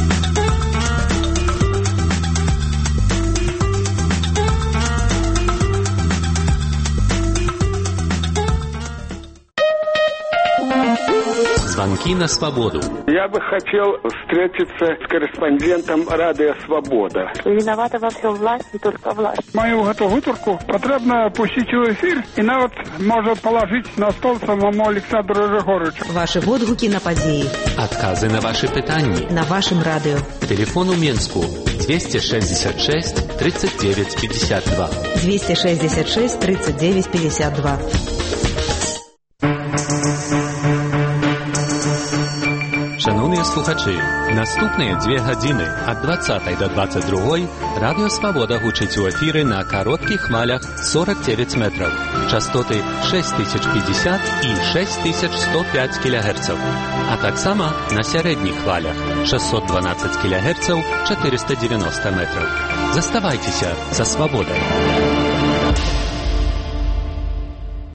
Звонки на свободу. Я бы хотел встретиться с корреспондентом Радио Свобода. Виновата во всем власть, не только власть. Мою эту вытурку потрібно пустить в эфир и нават может положить на стол самому Александру Григоровичу. Ваши водгуки на подеи. Отказы на ваши питания. На вашем радио. Телефон у Минску двести шестьдесят шесть тридцать девять пятьдесят два. двести шестьдесят шесть тридцать девять пятьдесят два. Шановні слухачі, наступні дві години від двадцятої до двадцять другої Радіо Свобода гучить у ефірі на коротких хвилях сорок дев'ять метрів, частоти шість тисяч п'ятдесят і шість тисяч сто п'ять кілогерців, а так само на середніх хвилях шістсот дванадцять кілогерців, чотириста дев'яносто метрів. Заставайтеся за свободою.